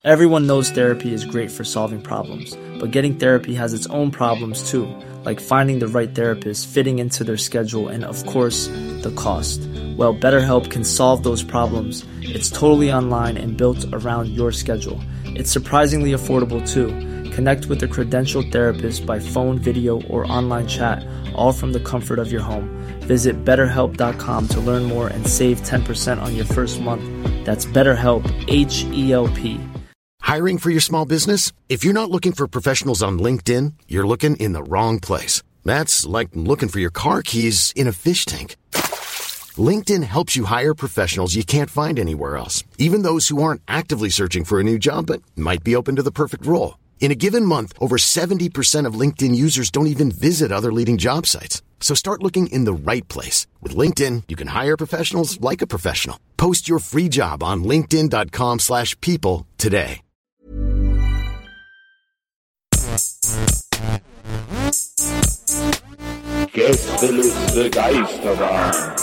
Everyone knows therapy is great for solving problems, but getting therapy has its own problems too, like finding the right therapist, fitting into their schedule, and of course, the cost. Well, BetterHelp can solve those problems. It's totally online and built around your schedule. It's surprisingly affordable too. Connect with a credentialed therapist by phone, video, or online chat, all from the comfort of your home. Visit BetterHelp.com to learn more and save 10% on your first month. That's BetterHelp, H-E-L-P. Hiring for your small business? If you're not looking for professionals on LinkedIn, you're looking in the wrong place. That's like looking for your car keys in a fish tank. LinkedIn helps you hire professionals you can't find anywhere else, even those who aren't actively searching for a new job but might be open to the perfect role. In a given month, over 70% of LinkedIn users don't even visit other leading job sites. So start looking in the right place. With LinkedIn, you can hire professionals like a professional. Post your free job on linkedin.com/people today. Gästeliste Geisterbahn.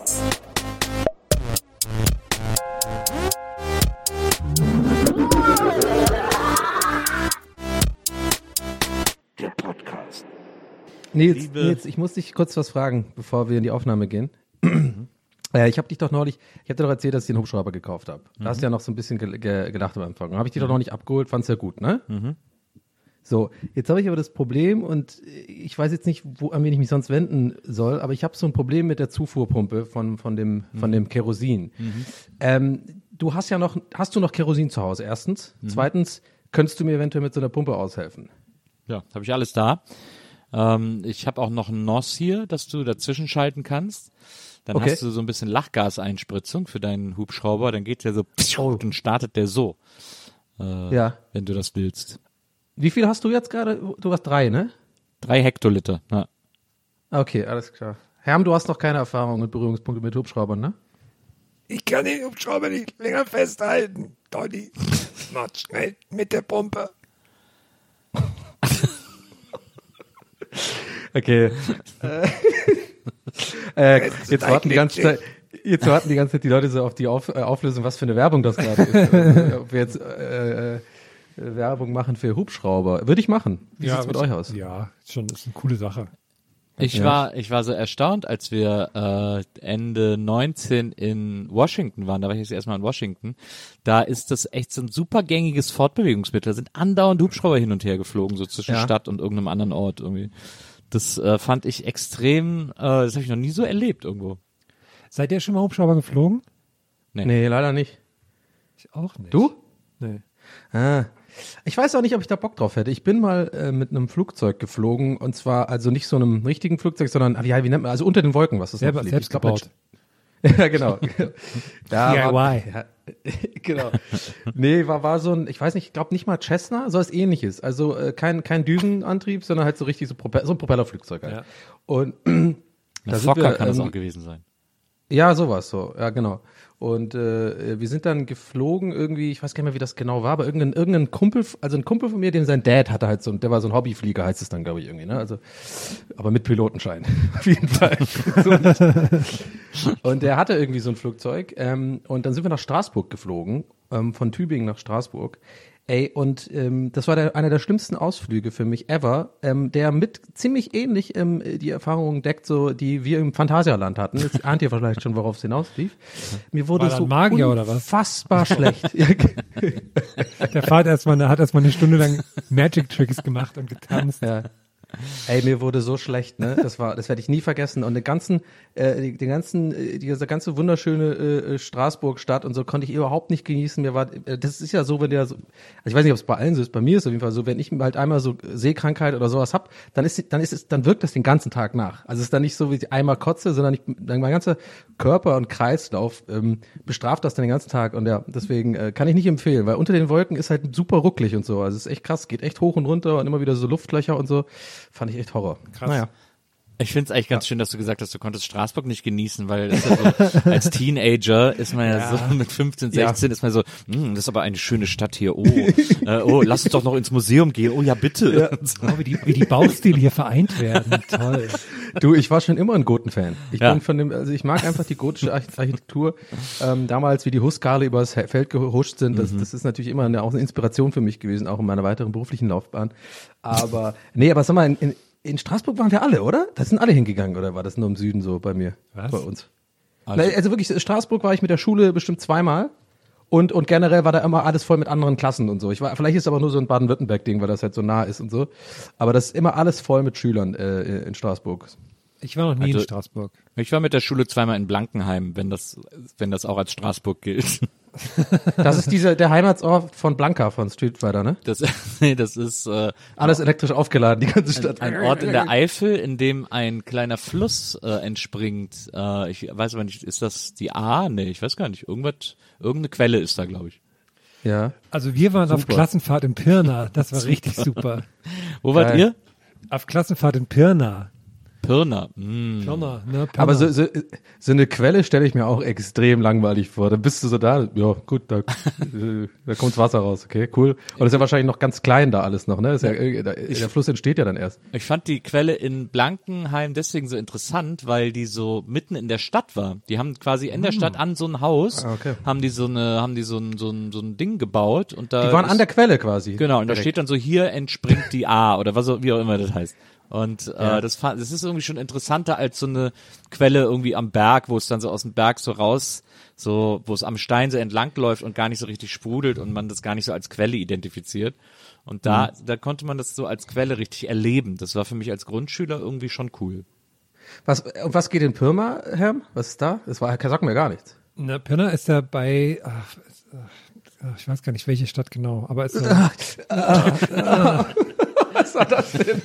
Der Podcast. Nils, ich muss dich kurz was fragen, bevor wir in die Aufnahme gehen. Ich habe dir doch erzählt, dass ich den Hubschrauber gekauft habe. Da hast du ja noch so ein bisschen gedacht am Anfang. Habe ich dich doch noch nicht abgeholt, fand's ja gut, ne? Mhm. So, jetzt habe ich aber das Problem und ich weiß jetzt nicht, an wen ich mich sonst wenden soll, aber ich habe so ein Problem mit der Zufuhrpumpe von dem Kerosin. Mhm. Hast du noch Kerosin zu Hause, erstens? Mhm. Zweitens, könntest du mir eventuell mit so einer Pumpe aushelfen? Ja, habe ich alles da. Ich habe auch noch ein NOS hier, dass du dazwischen schalten kannst. Dann hast du so ein bisschen Lachgaseinspritzung für deinen Hubschrauber, dann geht der so und startet der so, wenn du das willst. Wie viel hast du jetzt gerade? Du hast 3, ne? 3 Hektoliter, ja. Okay, alles klar. Herm, du hast noch keine Erfahrung mit Berührungspunkten mit Hubschraubern, ne? Ich kann den Hubschrauber nicht länger festhalten, Donny. Mach schnell mit der Pumpe. Okay. Jetzt warten die ganze Zeit die Leute so auf die Auflösung, was für eine Werbung das gerade ist. Ob wir jetzt Werbung machen für Hubschrauber. Würde ich machen. Wie sieht's mit euch aus? Ja, das ist eine coole Sache. Ich war so erstaunt, als wir Ende 19 in Washington waren, da war ich jetzt erstmal in Washington, da ist das echt so ein super gängiges Fortbewegungsmittel, da sind andauernd Hubschrauber hin und her geflogen, so zwischen Stadt und irgendeinem anderen Ort irgendwie. Das fand ich extrem, das habe ich noch nie so erlebt irgendwo. Seid ihr schon mal Hubschrauber geflogen? Nee, leider nicht. Ich auch nicht. Du? Nee. Ich weiß auch nicht, ob ich da Bock drauf hätte. Ich bin mal mit einem Flugzeug geflogen und zwar also nicht so einem richtigen Flugzeug, sondern wie nennt man, also unter den Wolken, was das selbst gebaut. Ja, genau. DIY. Genau. Nee, war so ein, ich weiß nicht, ich glaube nicht mal Cessna, so was Ähnliches. Also kein Düsenantrieb, sondern halt so richtig so ein Propellerflugzeug halt. Ja. Und da Fokker kann das auch gewesen sein. Ja, sowas so. Ja, genau. Und wir sind dann geflogen irgendwie, ich weiß gar nicht mehr, wie das genau war, aber irgendein Kumpel, also ein Kumpel von mir, den sein Dad hatte halt der war so ein Hobbyflieger, heißt es dann, glaube ich, irgendwie, ne? Also, aber mit Pilotenschein. Auf jeden Fall. Und der hatte irgendwie so ein Flugzeug, und dann sind wir nach Straßburg geflogen, von Tübingen nach Straßburg. Und das war einer der schlimmsten Ausflüge für mich ever, der mit ziemlich ähnlich die Erfahrungen deckt, so die wir im Phantasialand hatten. Jetzt ahnt ihr vielleicht schon, worauf es hinauslief. Mir wurde so Magier, oder was? Unfassbar schlecht. Der Vater hat erstmal eine Stunde lang Magic Tricks gemacht und getanzt. Ja. Mir wurde so schlecht, ne? Das werde ich nie vergessen. Und diese ganze wunderschöne Straßburg-Stadt und so konnte ich überhaupt nicht genießen. Das ist ja so, wenn der so, also ich weiß nicht, ob es bei allen so ist, bei mir ist es auf jeden Fall so, wenn ich halt einmal so Sehkrankheit oder sowas hab, dann wirkt das den ganzen Tag nach. Also es ist dann nicht so, wie ich einmal kotze, sondern mein ganzer Körper und Kreislauf bestraft das dann den ganzen Tag. Und ja, deswegen kann ich nicht empfehlen, weil unter den Wolken ist halt super rucklig und so. Also es ist echt krass, geht echt hoch und runter und immer wieder so Luftlöcher und so. Fand ich echt Horror. Krass. Naja. Ich finde es eigentlich ganz schön, dass du gesagt hast, du konntest Straßburg nicht genießen, weil das ja so, als Teenager ist man ja so mit 15, 16 ist man so, das ist aber eine schöne Stadt hier, lass uns doch noch ins Museum gehen, oh ja bitte. Ja. Oh, wie die Baustile hier vereint werden, toll. Du, ich war schon immer ein Goten-Fan. Ich mag einfach die gotische Architektur. Damals, wie die Huskale übers Feld gehuscht sind, das ist natürlich immer auch eine Inspiration für mich gewesen, auch in meiner weiteren beruflichen Laufbahn. Aber sag mal, in Straßburg waren wir alle, oder? Da sind alle hingegangen, oder war das nur im Süden so bei mir? Was? Bei uns? Also wirklich, Straßburg war ich mit der Schule bestimmt 2-mal. Und generell war da immer alles voll mit anderen Klassen und so. Vielleicht ist es aber nur so ein Baden-Württemberg-Ding, weil das halt so nah ist und so. Aber das ist immer alles voll mit Schülern in Straßburg. Ich war noch nie in Straßburg. Ich war mit der Schule 2-mal in Blankenheim, wenn das auch als Straßburg gilt. Das ist der Heimatsort von Blanka von Street Fighter, ne? Das ist alles elektrisch aufgeladen, die ganze Stadt. Ein Ort in der Eifel, in dem ein kleiner Fluss entspringt. Ich weiß aber nicht, ist das die A? Nee, ich weiß gar nicht. Irgendeine Quelle ist da, glaube ich. Ja. Also wir waren auf Klassenfahrt in Pirna. Das war richtig super. Wo wart ihr? Auf Klassenfahrt in Pirna. Pirna. Pirna, ne? Pirna. Aber so eine Quelle stelle ich mir auch extrem langweilig vor. Dann bist du so da, ja gut, da kommt Wasser raus, okay, cool. Und das ist ja wahrscheinlich noch ganz klein da alles noch, ne? Der Fluss entsteht ja dann erst. Ich fand die Quelle in Blankenheim deswegen so interessant, weil die so mitten in der Stadt war. Die haben quasi in der Stadt an so ein Haus, haben die so ein Ding gebaut und da. Die waren an der Quelle quasi. Genau, und da steht dann so, hier entspringt die A oder wie auch immer das heißt. Und das ist irgendwie schon interessanter als so eine Quelle irgendwie am Berg, wo es dann so aus dem Berg so raus, so wo es am Stein so entlang läuft und gar nicht so richtig sprudelt und man das gar nicht so als Quelle identifiziert. Und da konnte man das so als Quelle richtig erleben. Das war für mich als Grundschüler irgendwie schon cool. Was geht in Pirna, Herm? Was ist da? Sagt mir gar nichts. Na, Pirna ist ja bei, ich weiß gar nicht, welche Stadt genau, aber ist Was war das denn?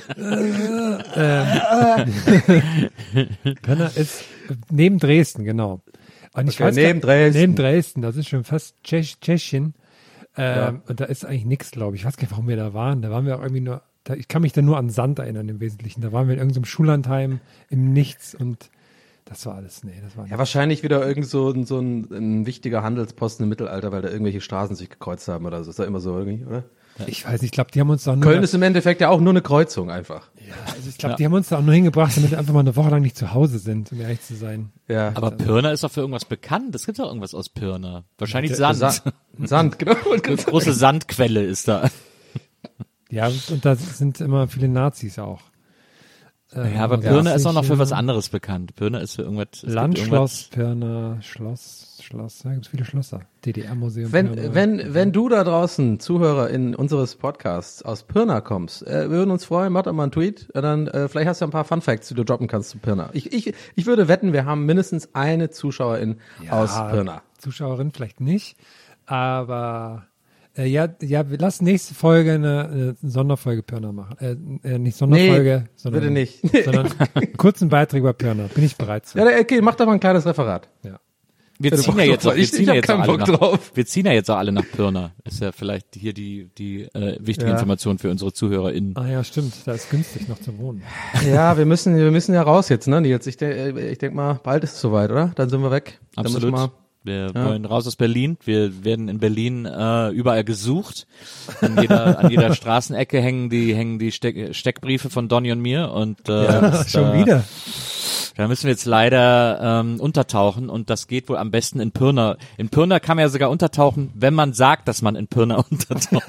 Pirna ist neben Dresden, genau. Und ich weiß neben Dresden, das ist schon fast Tschechien. Und da ist eigentlich nichts, glaube ich. Ich weiß gar nicht, warum wir da waren. Da waren wir auch irgendwie nur, ich kann mich da nur an Sand erinnern im Wesentlichen. Da waren wir in irgendeinem Schullandheim im Nichts und das war alles, das war nicht. Ja, wahrscheinlich wieder irgend so ein wichtiger Handelsposten im Mittelalter, weil da irgendwelche Straßen sich gekreuzt haben oder so. Ist da immer so irgendwie, oder? Ich weiß nicht, ich glaube, die haben uns da Köln ist im Endeffekt ja auch nur eine Kreuzung einfach. Ja, also ich glaube, die haben uns da auch nur hingebracht, damit wir einfach mal eine Woche lang nicht zu Hause sind, um ehrlich zu sein. Ja. Aber Pirna ist doch für irgendwas bekannt. Es gibt doch irgendwas aus Pirna. Wahrscheinlich Sand. Sand, genau. Eine große Sandquelle ist da. Ja, und da sind immer viele Nazis auch. Ja, aber Pirna ist auch noch für was anderes bekannt. Pirna ist für irgendwas. Landschloss, Pirna, Schloss, da gibt es viele Schlösser. DDR-Museum. Wenn du da draußen, Zuhörer unseres Podcasts aus Pirna kommst, wir würden uns freuen, mach doch mal einen Tweet, dann vielleicht hast du ein paar Funfacts, die du droppen kannst zu Pirna. Ich würde wetten, wir haben mindestens eine Zuschauerin aus Pirna. Zuschauerin vielleicht nicht, aber wir lassen nächste Folge eine Sonderfolge Pirna machen. Nicht Sonderfolge, sondern bitte nicht. Sondern einen kurzen Beitrag über Pirna. Bin ich bereit zu. Ja, okay, mach doch mal ein kleines Referat. Ja. Wir ziehen ja jetzt auch alle nach Pirna. Ist ja vielleicht hier die wichtige Information für unsere ZuhörerInnen. Ah ja, stimmt. Da ist günstig noch zu wohnen. Ja, wir müssen ja raus jetzt, ne, Nils? Ich denk mal, bald ist es soweit, oder? Dann sind wir weg. Absolut. Wir wollen raus aus Berlin. Wir werden in Berlin überall gesucht. An jeder Straßenecke hängen die Steckbriefe von Donny und mir. Und schon wieder. Da müssen wir jetzt leider untertauchen und das geht wohl am besten in Pirna. In Pirna kann man ja sogar untertauchen, wenn man sagt, dass man in Pirna untertaucht.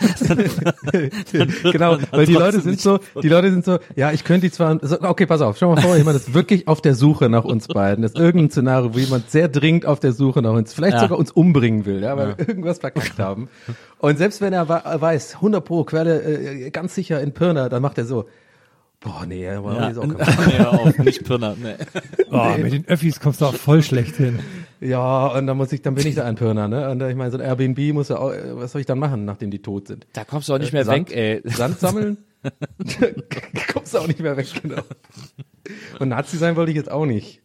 Genau, weil die Leute sind so, ja, ich könnte die zwar, okay, pass auf, schau mal vor, jemand ist wirklich auf der Suche nach uns beiden. Das ist irgendein Szenario, wo jemand sehr dringend auf der Suche nach uns, vielleicht sogar uns umbringen will, ja, weil wir irgendwas verkackt haben. Und selbst wenn er weiß, 100% Quelle, ganz sicher in Pirna, dann macht er so, boah, nee, ist auch auf, nicht Pirna, nee. Oh, mit den Öffis kommst du auch voll schlecht hin. Ja, und dann bin ich da ein Pirna, ne? Und ich meine, so ein Airbnb muss ja auch, was soll ich dann machen, nachdem die tot sind? Da kommst du auch nicht mehr weg, ey. Sand sammeln? Kommst du auch nicht mehr weg, genau. Und Nazi sein wollte ich jetzt auch nicht.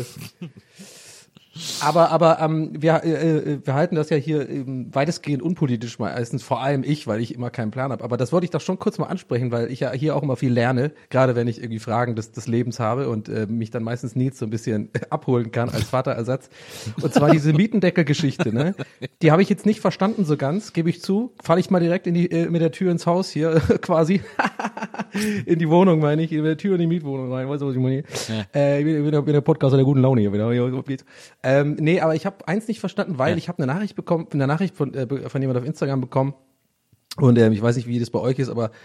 Aber wir halten das ja hier weitestgehend unpolitisch meistens, vor allem ich, weil ich immer keinen Plan habe. Aber das wollte ich doch schon kurz mal ansprechen, weil ich ja hier auch immer viel lerne, gerade wenn ich irgendwie Fragen des Lebens habe und mich dann meistens Nils so ein bisschen abholen kann als Vaterersatz. Und zwar diese Mietendeckel-Geschichte, ne? Die habe ich jetzt nicht verstanden so ganz, gebe ich zu. Falle ich mal direkt mit der Tür ins Haus hier quasi. In die Wohnung, meine ich, in der Tür in die Mietwohnung rein. Weißt du, was ich meine? Ja. Ich bin der Podcaster der guten Laune hier wieder. Nee, aber ich habe eins nicht verstanden, weil ich habe eine Nachricht von jemand auf Instagram bekommen. Und ich weiß nicht, wie das bei euch ist, aber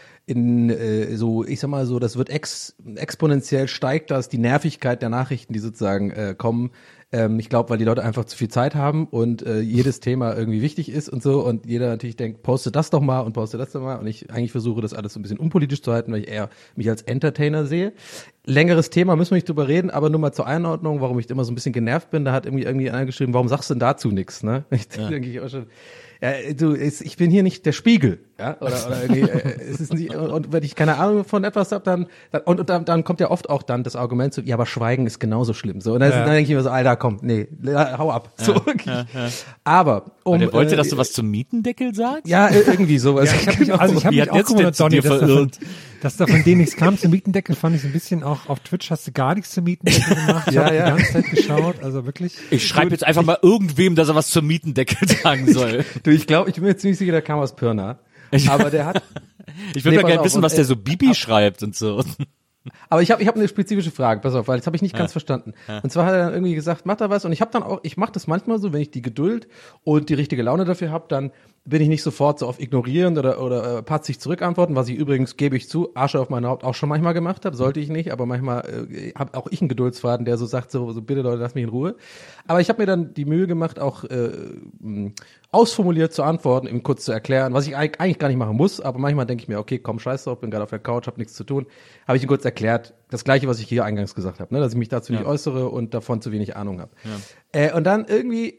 ich sag mal so, das wird exponentiell steigt das, die Nervigkeit der Nachrichten, die sozusagen kommen. Ich glaube, weil die Leute einfach zu viel Zeit haben und jedes Thema irgendwie wichtig ist und so und jeder natürlich denkt, poste das doch mal und poste das doch mal und ich eigentlich versuche, das alles so ein bisschen unpolitisch zu halten, weil ich eher mich als Entertainer sehe. Längeres Thema, müssen wir nicht drüber reden, aber nur mal zur Einordnung, warum ich immer so ein bisschen genervt bin, da hat irgendwie einer geschrieben, warum sagst du denn dazu nichts, ne? Denke ich auch schon. Ja, ich bin hier nicht der Spiegel, ja, oder irgendwie, es ist nicht, und wenn ich keine Ahnung von etwas habe, dann kommt ja oft auch dann das Argument so, ja, aber Schweigen ist genauso schlimm, so, und dann denke ich mir so, Alter, komm, nee, hau ab, so, wirklich. Aber, der wollte, dass du was zum Mietendeckel sagst? Ja, irgendwie sowas. Ja, ich habe mich auch gewundert, Donny, dass da von denen nichts kam zum Mietendeckel, fand ich so ein bisschen auch, auf Twitch hast du gar nichts zum Mietendeckel gemacht, ich habe die ganze Zeit geschaut, also wirklich. Ich schreibe jetzt einfach mal irgendwem, dass er was zum Mietendeckel sagen soll. Ich bin mir ziemlich sicher, der kam aus Pirna. Aber der hat. Ich würde mal gerne wissen, was der so Bibi schreibt und so. Aber ich hab eine spezifische Frage, pass auf, weil das habe ich nicht ganz verstanden. Und zwar hat er dann irgendwie gesagt, mach da was und ich mache das manchmal so, wenn ich die Geduld und die richtige Laune dafür habe, dann bin ich nicht sofort so auf ignorieren oder patzig zurückantworten, was ich übrigens, gebe ich zu, Asche auf mein Haupt auch schon manchmal gemacht habe, sollte ich nicht, aber manchmal habe auch ich einen Geduldsfaden, der so sagt, so bitte Leute, lass mich in Ruhe. Aber ich habe mir dann die Mühe gemacht, auch ausformuliert zu antworten, ihm kurz zu erklären, was ich eigentlich gar nicht machen muss, aber manchmal denke ich mir, okay, komm, scheiß drauf, bin gerade auf der Couch, habe nichts zu tun, habe ich ihm kurz erklärt, das Gleiche, was ich hier eingangs gesagt habe, ne, dass ich mich dazu nicht äußere und davon zu wenig Ahnung habe. Ja. Und dann irgendwie,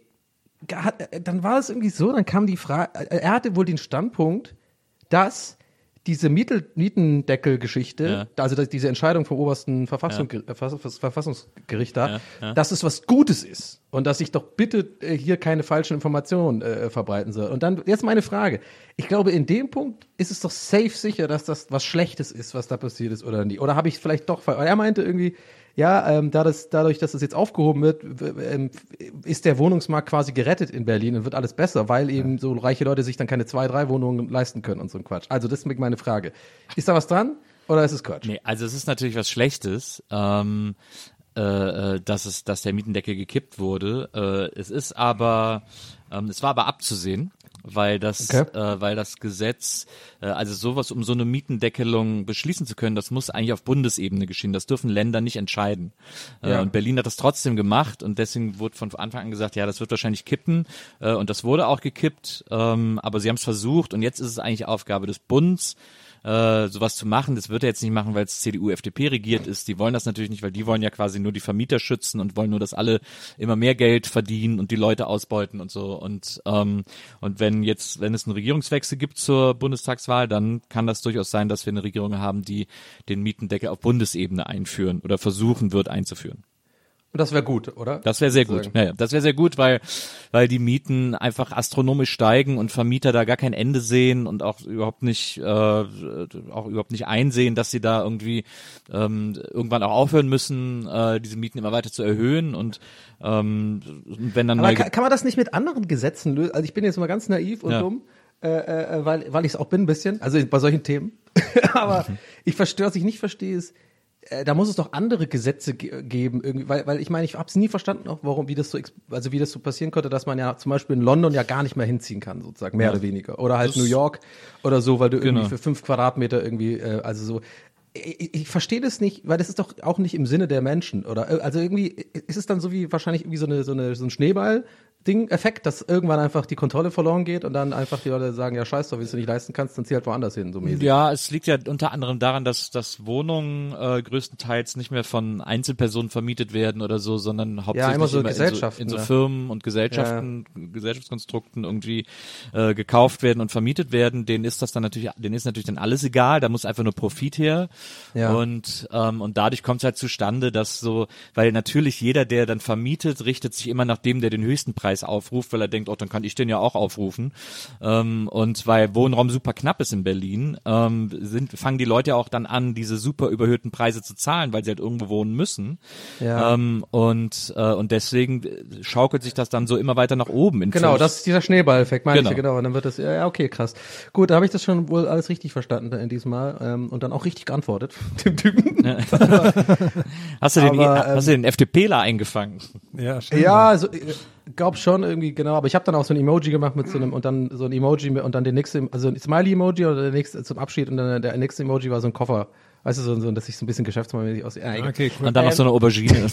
dann war es irgendwie so, dann kam die Frage, er hatte wohl den Standpunkt, dass diese Mietendeckel-Geschichte, also diese Entscheidung vom obersten Verfassungsgericht da, dass es was Gutes ist und dass ich doch bitte hier keine falschen Informationen verbreiten soll. Und dann jetzt meine Frage. Ich glaube, in dem Punkt ist es doch safe sicher, dass das was Schlechtes ist, was da passiert ist oder nicht. Oder habe ich vielleicht doch falsch? Er meinte irgendwie, dadurch, dass das jetzt aufgehoben wird, ist der Wohnungsmarkt quasi gerettet in Berlin und wird alles besser, weil eben so reiche Leute sich dann keine 2, 3 Wohnungen leisten können und so ein Quatsch. Also das ist meine Frage. Ist da was dran oder ist es Quatsch? Nee, also es ist natürlich was Schlechtes, dass der Mietendeckel gekippt wurde. Es war aber abzusehen. Weil das Gesetz, also sowas, um so eine Mietendeckelung beschließen zu können, das muss eigentlich auf Bundesebene geschehen. Das dürfen Länder nicht entscheiden. Und Berlin hat das trotzdem gemacht und deswegen wurde von Anfang an gesagt, ja, das wird wahrscheinlich kippen. Und das wurde auch gekippt, aber sie haben es versucht und jetzt ist es eigentlich Aufgabe des Bundes, sowas zu machen. Das wird er jetzt nicht machen, weil es CDU, FDP regiert ist. Die wollen das natürlich nicht, weil die wollen ja quasi nur die Vermieter schützen und wollen nur, dass alle immer mehr Geld verdienen und die Leute ausbeuten und so. Und wenn es einen Regierungswechsel gibt zur Bundestagswahl, dann kann das durchaus sein, dass wir eine Regierung haben, die den Mietendeckel auf Bundesebene einführen oder versuchen wird einzuführen. Und das wäre gut, oder? Das wäre sehr gut. Ja, das wäre sehr gut, weil die Mieten einfach astronomisch steigen und Vermieter da gar kein Ende sehen und auch überhaupt nicht einsehen, dass sie da irgendwie irgendwann auch aufhören müssen, diese Mieten immer weiter zu erhöhen und wenn dann. Aber kann man das nicht mit anderen Gesetzen lösen? Also ich bin jetzt mal ganz naiv und dumm, weil ich es auch bin ein bisschen, also bei solchen Themen. Aber was ich nicht verstehe, ist, da muss es doch andere Gesetze geben, irgendwie, weil ich meine, ich habe es nie verstanden, auch wie das so passieren konnte, dass man ja zum Beispiel in London ja gar nicht mehr hinziehen kann, sozusagen, mehr oder weniger. Oder halt New York oder so, weil du irgendwie für 5 Quadratmeter irgendwie, also so. Ich verstehe das nicht, weil das ist doch auch nicht im Sinne der Menschen, oder? Also irgendwie ist es dann so wie wahrscheinlich irgendwie so ein Schneeball-Effekt, dass irgendwann einfach die Kontrolle verloren geht und dann einfach die Leute sagen, ja scheiß doch, wenn du nicht leisten kannst, dann zieh halt woanders hin, so mäßig. Ja, es liegt ja unter anderem daran, dass Wohnungen größtenteils nicht mehr von Einzelpersonen vermietet werden oder so, sondern hauptsächlich immer so Gesellschaften, in so Firmen und Gesellschaften, Gesellschaftskonstrukten irgendwie gekauft werden und vermietet werden. Denen ist natürlich dann alles egal, da muss einfach nur Profit her. Ja. Und dadurch kommt es halt zustande, dass so, weil natürlich jeder, der dann vermietet, richtet sich immer nach dem, der den höchsten Preis Preis aufruft, weil er denkt, dann kann ich den ja auch aufrufen. Und weil Wohnraum super knapp ist in Berlin, fangen die Leute auch dann an, diese super überhöhten Preise zu zahlen, weil sie halt irgendwo wohnen müssen. Ja. Und deswegen schaukelt sich das dann so immer weiter nach oben. Genau, das ist dieser Schneeball-Effekt, meine ich ja, Genau. Und dann wird das, ja, okay, krass. Gut, da habe ich das schon wohl alles richtig verstanden in diesem Mal und dann auch richtig geantwortet, dem Typen. Ja. Hast du den FDPler eingefangen? Ja, stimmt. Ja, also glaub schon irgendwie, genau, aber ich habe dann auch so ein Emoji gemacht mit so einem und dann so ein Emoji und dann den nächsten, also ein Smiley-Emoji oder der nächste zum Abschied und dann der nächste Emoji war so ein Koffer. Weißt du, so dass ich so ein bisschen geschäftsmäßig aussehe. Ja, Okay, cool. Und dann noch so eine Aubergine.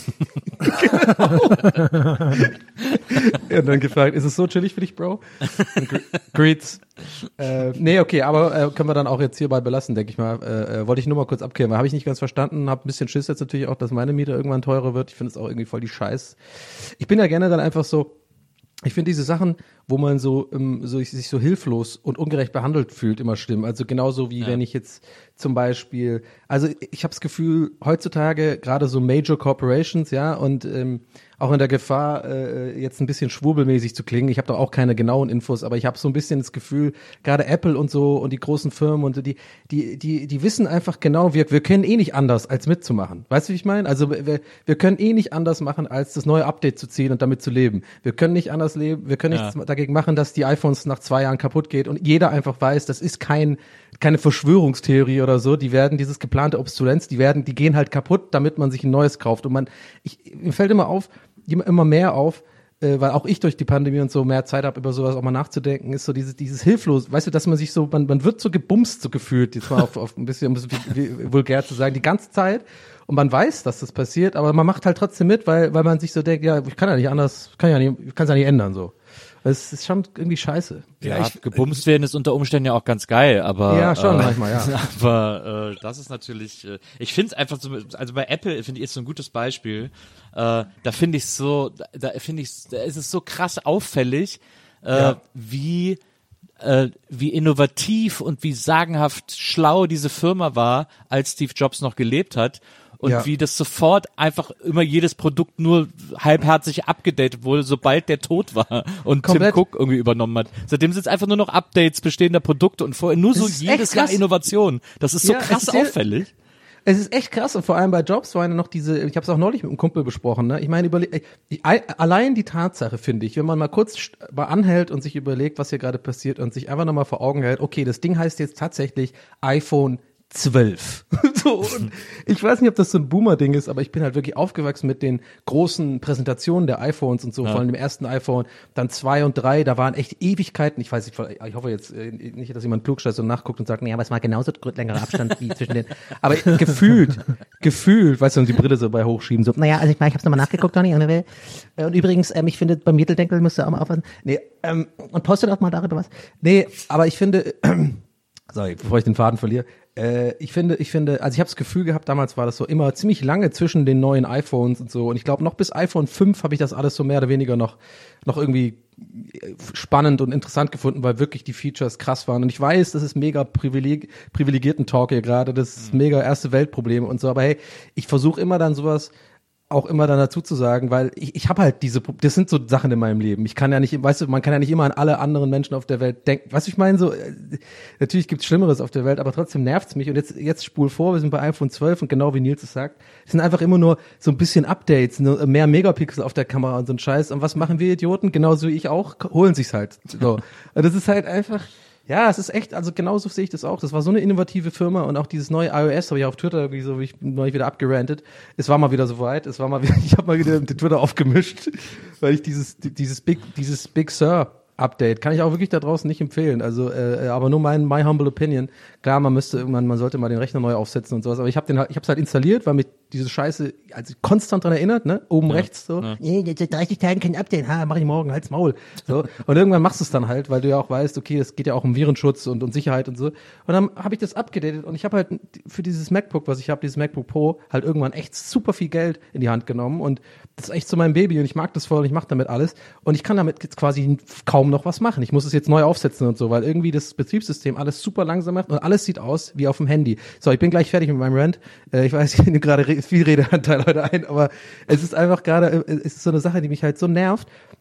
Und dann gefragt, ist es so chillig für dich, Bro? Greets. Nee, okay, aber können wir dann auch jetzt hierbei belassen, denke ich mal. Wollte ich nur mal kurz abklären, weil habe ich nicht ganz verstanden, habe ein bisschen Schiss jetzt natürlich auch, dass meine Miete irgendwann teurer wird. Ich finde es auch irgendwie voll die Scheiß. Ich bin ja gerne dann einfach so, ich finde diese Sachen, wo man sich so hilflos und ungerecht behandelt fühlt, immer schlimm. Also genauso wie wenn ich jetzt zum Beispiel, also ich habe das Gefühl, heutzutage gerade so Major Corporations, ja, und auch in der Gefahr, jetzt ein bisschen schwurbelmäßig zu klingen. Ich habe da auch keine genauen Infos, aber ich habe so ein bisschen das Gefühl, gerade Apple und so und die großen Firmen und die wissen einfach genau, wir können eh nicht anders, als mitzumachen. Weißt du, wie ich meine? Also wir können eh nicht anders machen, als das neue Update zu ziehen und damit zu leben. Wir können nicht anders leben, wir können nichts dagegen machen, dass die iPhones nach 2 Jahren kaputt geht und jeder einfach weiß, das ist keine Verschwörungstheorie oder so, die werden dieses geplante Obsolenz, die gehen halt kaputt, damit man sich ein neues kauft und mir fällt immer mehr auf, weil auch ich durch die Pandemie und so mehr Zeit habe, über sowas auch mal nachzudenken, ist so dieses hilflos, weißt du, dass man sich so, man wird so gebumst, so gefühlt, jetzt mal auf ein bisschen, um es vulgär zu sagen, die ganze Zeit und man weiß, dass das passiert, aber man macht halt trotzdem mit, weil man sich so denkt, ja, ich kann es ja nicht ändern, so. Es ist schon irgendwie scheiße. Ja, gebumst werden ist unter Umständen ja auch ganz geil, aber ja, schon manchmal, ja. Aber das ist natürlich, ich finde es einfach so, also bei Apple finde ich ist so ein gutes Beispiel. Da ist es so krass auffällig, wie innovativ und wie sagenhaft schlau diese Firma war, als Steve Jobs noch gelebt hat. Und wie das sofort einfach immer jedes Produkt nur halbherzig abgedatet wurde, sobald der tot war und Komplett. Tim Cook irgendwie übernommen hat. Seitdem sind es einfach nur noch Updates bestehender Produkte und vorher nur so jedes Jahr Innovation. Das ist so krass auffällig. Es ist echt krass und vor allem bei Jobs waren ja noch ich habe es auch neulich mit einem Kumpel besprochen, ne? Ich meine, allein die Tatsache, finde ich, wenn man mal kurz mal anhält und sich überlegt, was hier gerade passiert und sich einfach nochmal vor Augen hält, okay, das Ding heißt jetzt tatsächlich iPhone 12. So, und ich weiß nicht, ob das so ein Boomer-Ding ist, aber ich bin halt wirklich aufgewachsen mit den großen Präsentationen der iPhones und so, vor allem dem ersten iPhone, dann 2 und 3, da waren echt Ewigkeiten. Ich weiß nicht, ich hoffe jetzt nicht, dass jemand klugscheißt und nachguckt und sagt, nee, aber es war genauso längerer Abstand wie zwischen den, aber gefühlt, weißt du, und die Brille so bei hochschieben, so, naja, also ich meine, ich hab's nochmal nachgeguckt, Donny, und übrigens, ich finde, beim Mitteldenkel müsst ihr auch mal aufpassen, nee, und postet auch mal darüber was. Nee, aber ich finde, sorry, bevor ich den Faden verliere, ich finde, also ich habe das Gefühl gehabt, damals war das so immer ziemlich lange zwischen den neuen iPhones und so und ich glaube noch bis iPhone 5 habe ich das alles so mehr oder weniger noch irgendwie spannend und interessant gefunden, weil wirklich die Features krass waren und ich weiß, das ist mega privilegierten Talk hier gerade, das ist mega erste Weltprobleme und so, aber hey, ich versuche immer dann sowas auch immer dann dazu zu sagen, weil ich habe halt das sind so Sachen in meinem Leben. Ich kann ja nicht, weißt du, man kann ja nicht immer an alle anderen Menschen auf der Welt denken. Weißt du, ich meine so, natürlich gibt's Schlimmeres auf der Welt, aber trotzdem nervt's mich. Und jetzt spul vor, wir sind bei iPhone 12 und genau wie Nils es sagt, es sind einfach immer nur so ein bisschen Updates, nur mehr Megapixel auf der Kamera und so ein Scheiß. Und was machen wir Idioten? Genauso wie ich auch, holen sich's halt. So. Und das ist halt einfach, ja, es ist echt, also genauso sehe ich das auch. Das war so eine innovative Firma und auch dieses neue iOS habe ich auf Twitter irgendwie so, wie ich neulich wieder abgerantet. Es war mal wieder soweit. Ich habe mal wieder den Twitter aufgemischt, weil ich dieses Big Sur Update kann ich auch wirklich da draußen nicht empfehlen. Also, aber nur my humble opinion. Klar, man sollte mal den Rechner neu aufsetzen und sowas. Aber ich hab's halt installiert, weil mich diese Scheiße also konstant dran erinnert, ne? Oben rechts so. Ja. Nee, seit 30 Tagen kein Update. Mach ich morgen, halt's Maul. So. Und irgendwann machst du es dann halt, weil du ja auch weißt, okay, es geht ja auch um Virenschutz und Sicherheit und so. Und dann habe ich das abgedatet und ich habe halt für dieses MacBook, was ich habe, dieses MacBook Pro, halt irgendwann echt super viel Geld in die Hand genommen und das ist echt so mein Baby und ich mag das voll und ich mache damit alles und ich kann damit jetzt quasi kaum noch was machen. Ich muss es jetzt neu aufsetzen und so, weil irgendwie das Betriebssystem alles super langsam macht und alles sieht aus wie auf dem Handy. So, ich bin gleich fertig mit meinem Rant. Ich weiß, ich nehme gerade viel Redeanteil heute ein, aber es ist einfach gerade, es ist so eine Sache, die mich halt so nervt,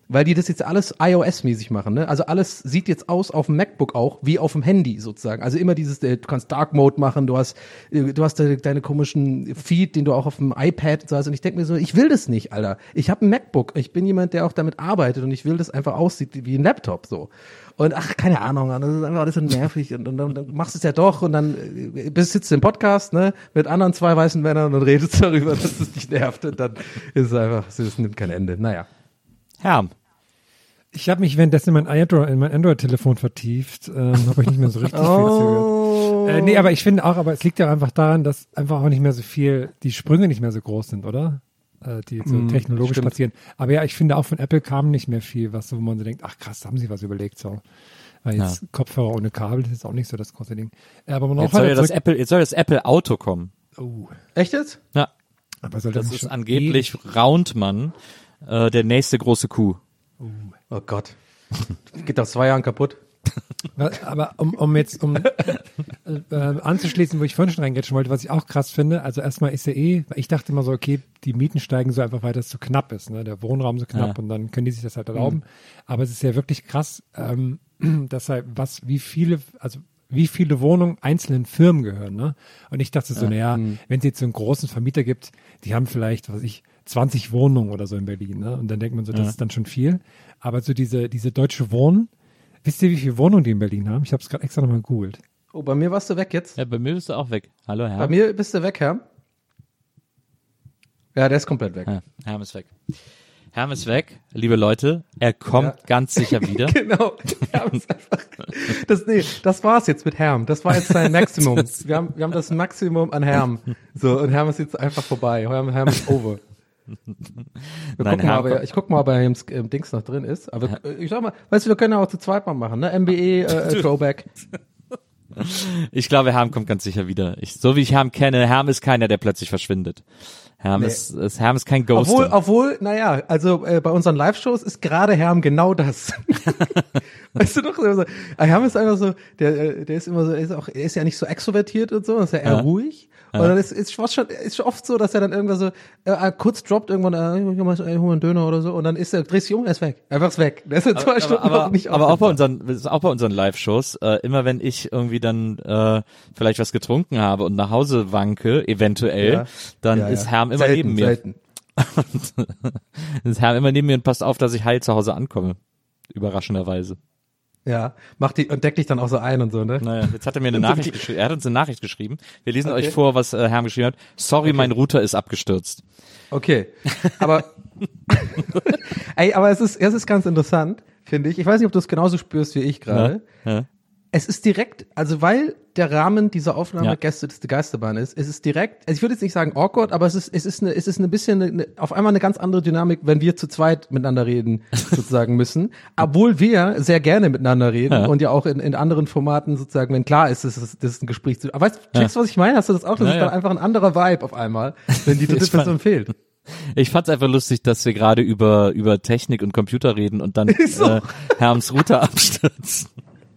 weil die das jetzt alles iOS-mäßig machen, ne? Also alles sieht jetzt aus auf dem MacBook auch, wie auf dem Handy sozusagen. Also immer dieses, du kannst Dark Mode machen, du hast deine komischen Feed, den du auch auf dem iPad und so hast. Und ich denke mir so, ich will das nicht, Alter. Ich habe ein MacBook, ich bin jemand, der auch damit arbeitet und ich will, das einfach aussieht wie ein Laptop so. Und keine Ahnung, das ist einfach alles so nervig und dann machst du es ja doch und dann sitzt du im Podcast, ne, mit anderen 2 weißen Männern und redest darüber, dass es dich nervt und dann ist es einfach, es nimmt kein Ende. Naja. Herm. Ich habe mich währenddessen in mein Android-Telefon vertieft, habe ich nicht mehr so richtig viel zugehört. Nee, aber ich finde auch, aber es liegt ja einfach daran, dass einfach auch nicht mehr so viel, die Sprünge nicht mehr so groß sind, oder? Die so technologisch passieren. Aber ja, ich finde auch von Apple kam nicht mehr viel, was so, wo man so denkt, ach krass, da haben sie was überlegt, so. Weil jetzt Kopfhörer ohne Kabel, das ist auch nicht so das große Ding. Aber man Jetzt soll das Apple Auto kommen. Oh. Echt jetzt? Ja. Aber soll Das ist angeblich Roundmann, der nächste große Kuh. Oh Gott. Geht nach 2 Jahren kaputt. Aber um anzuschließen, wo ich vorhin schon reingrätschen wollte, was ich auch krass finde, also erstmal ist ja ich dachte immer so, okay, die Mieten steigen so einfach, weil das so knapp ist, ne? Der Wohnraum so knapp und dann können die sich das halt erlauben. Aber es ist ja wirklich krass, dass halt wie viele Wohnungen einzelnen Firmen gehören, ne? Und ich dachte so, wenn es jetzt so einen großen Vermieter gibt, die haben vielleicht, 20 Wohnungen oder so in Berlin, ne? Und dann denkt man so, das ist dann schon viel. Aber so diese Deutsche Wohnen, wisst ihr, wie viele Wohnungen die in Berlin haben? Ich habe es gerade extra nochmal gegoogelt. Oh, bei mir warst du weg jetzt? Ja, bei mir bist du auch weg. Hallo, Herr. Bei mir bist du weg, Herr? Ja, der ist komplett weg. Ja, Herm ist weg. Herm ist weg, liebe Leute. Er kommt ganz sicher wieder. Genau. Herm ist einfach, das war's jetzt mit Herm. Das war jetzt sein Maximum. Wir haben das Maximum an Herm. So, und Herm ist jetzt einfach vorbei. Herm ist over. Ich guck mal, ob er im Dings noch drin ist. Aber ich sag mal, weißt du, wir können ja auch zu zweit mal machen, ne? MBE Throwback. Ich glaube, Herm kommt ganz sicher wieder. So wie ich Herm kenne, Herm ist keiner, der plötzlich verschwindet. Herm ist kein Ghoster. Obwohl, naja, also bei unseren Live-Shows ist gerade Herm genau das. Weißt du doch, Herm ist einfach so, der ist immer so, er ist ja nicht so extrovertiert und so, ist ja eher ruhig. Und dann ist schon oft so, dass er dann irgendwann so kurz droppt irgendwann, hol mal einen Döner oder so, und dann dreht sich um, er ist weg. Einfach ist weg. Der ist in 2 Stunden noch nicht aber auch bei unseren Live-Shows, immer wenn ich irgendwie dann vielleicht was getrunken habe und nach Hause wanke, eventuell, dann ist Herm immer neben mir. Selten. Ist Herm immer neben mir und passt auf, dass ich heil zu Hause ankomme. Überraschenderweise. Ja, und deckt dich dann auch so ein und so, ne? Naja, jetzt hat er mir eine Nachricht geschrieben. Er hat uns eine Nachricht geschrieben. Wir lesen euch vor, was Herm geschrieben hat. Sorry, mein Router ist abgestürzt. Okay. Aber, aber es ist ganz interessant, finde ich. Ich weiß nicht, ob du es genauso spürst wie ich gerade. Ja. Es ist direkt, also weil der Rahmen dieser Aufnahme Gäste des Geisterbahn ist, es ist direkt, also ich würde jetzt nicht sagen awkward, aber es ist ein bisschen auf einmal eine ganz andere Dynamik, wenn wir zu zweit miteinander reden, sozusagen müssen. Obwohl wir sehr gerne miteinander reden und ja auch in anderen Formaten sozusagen, wenn klar ist, das ist ein Gespräch. Aber weißt du, checkst du, was ich meine? Hast du das auch? Das ist dann einfach ein anderer Vibe auf einmal, wenn die dritte Person fehlt. Ich fand's einfach lustig, dass wir gerade über Technik und Computer reden und dann Herms Router abstürzen.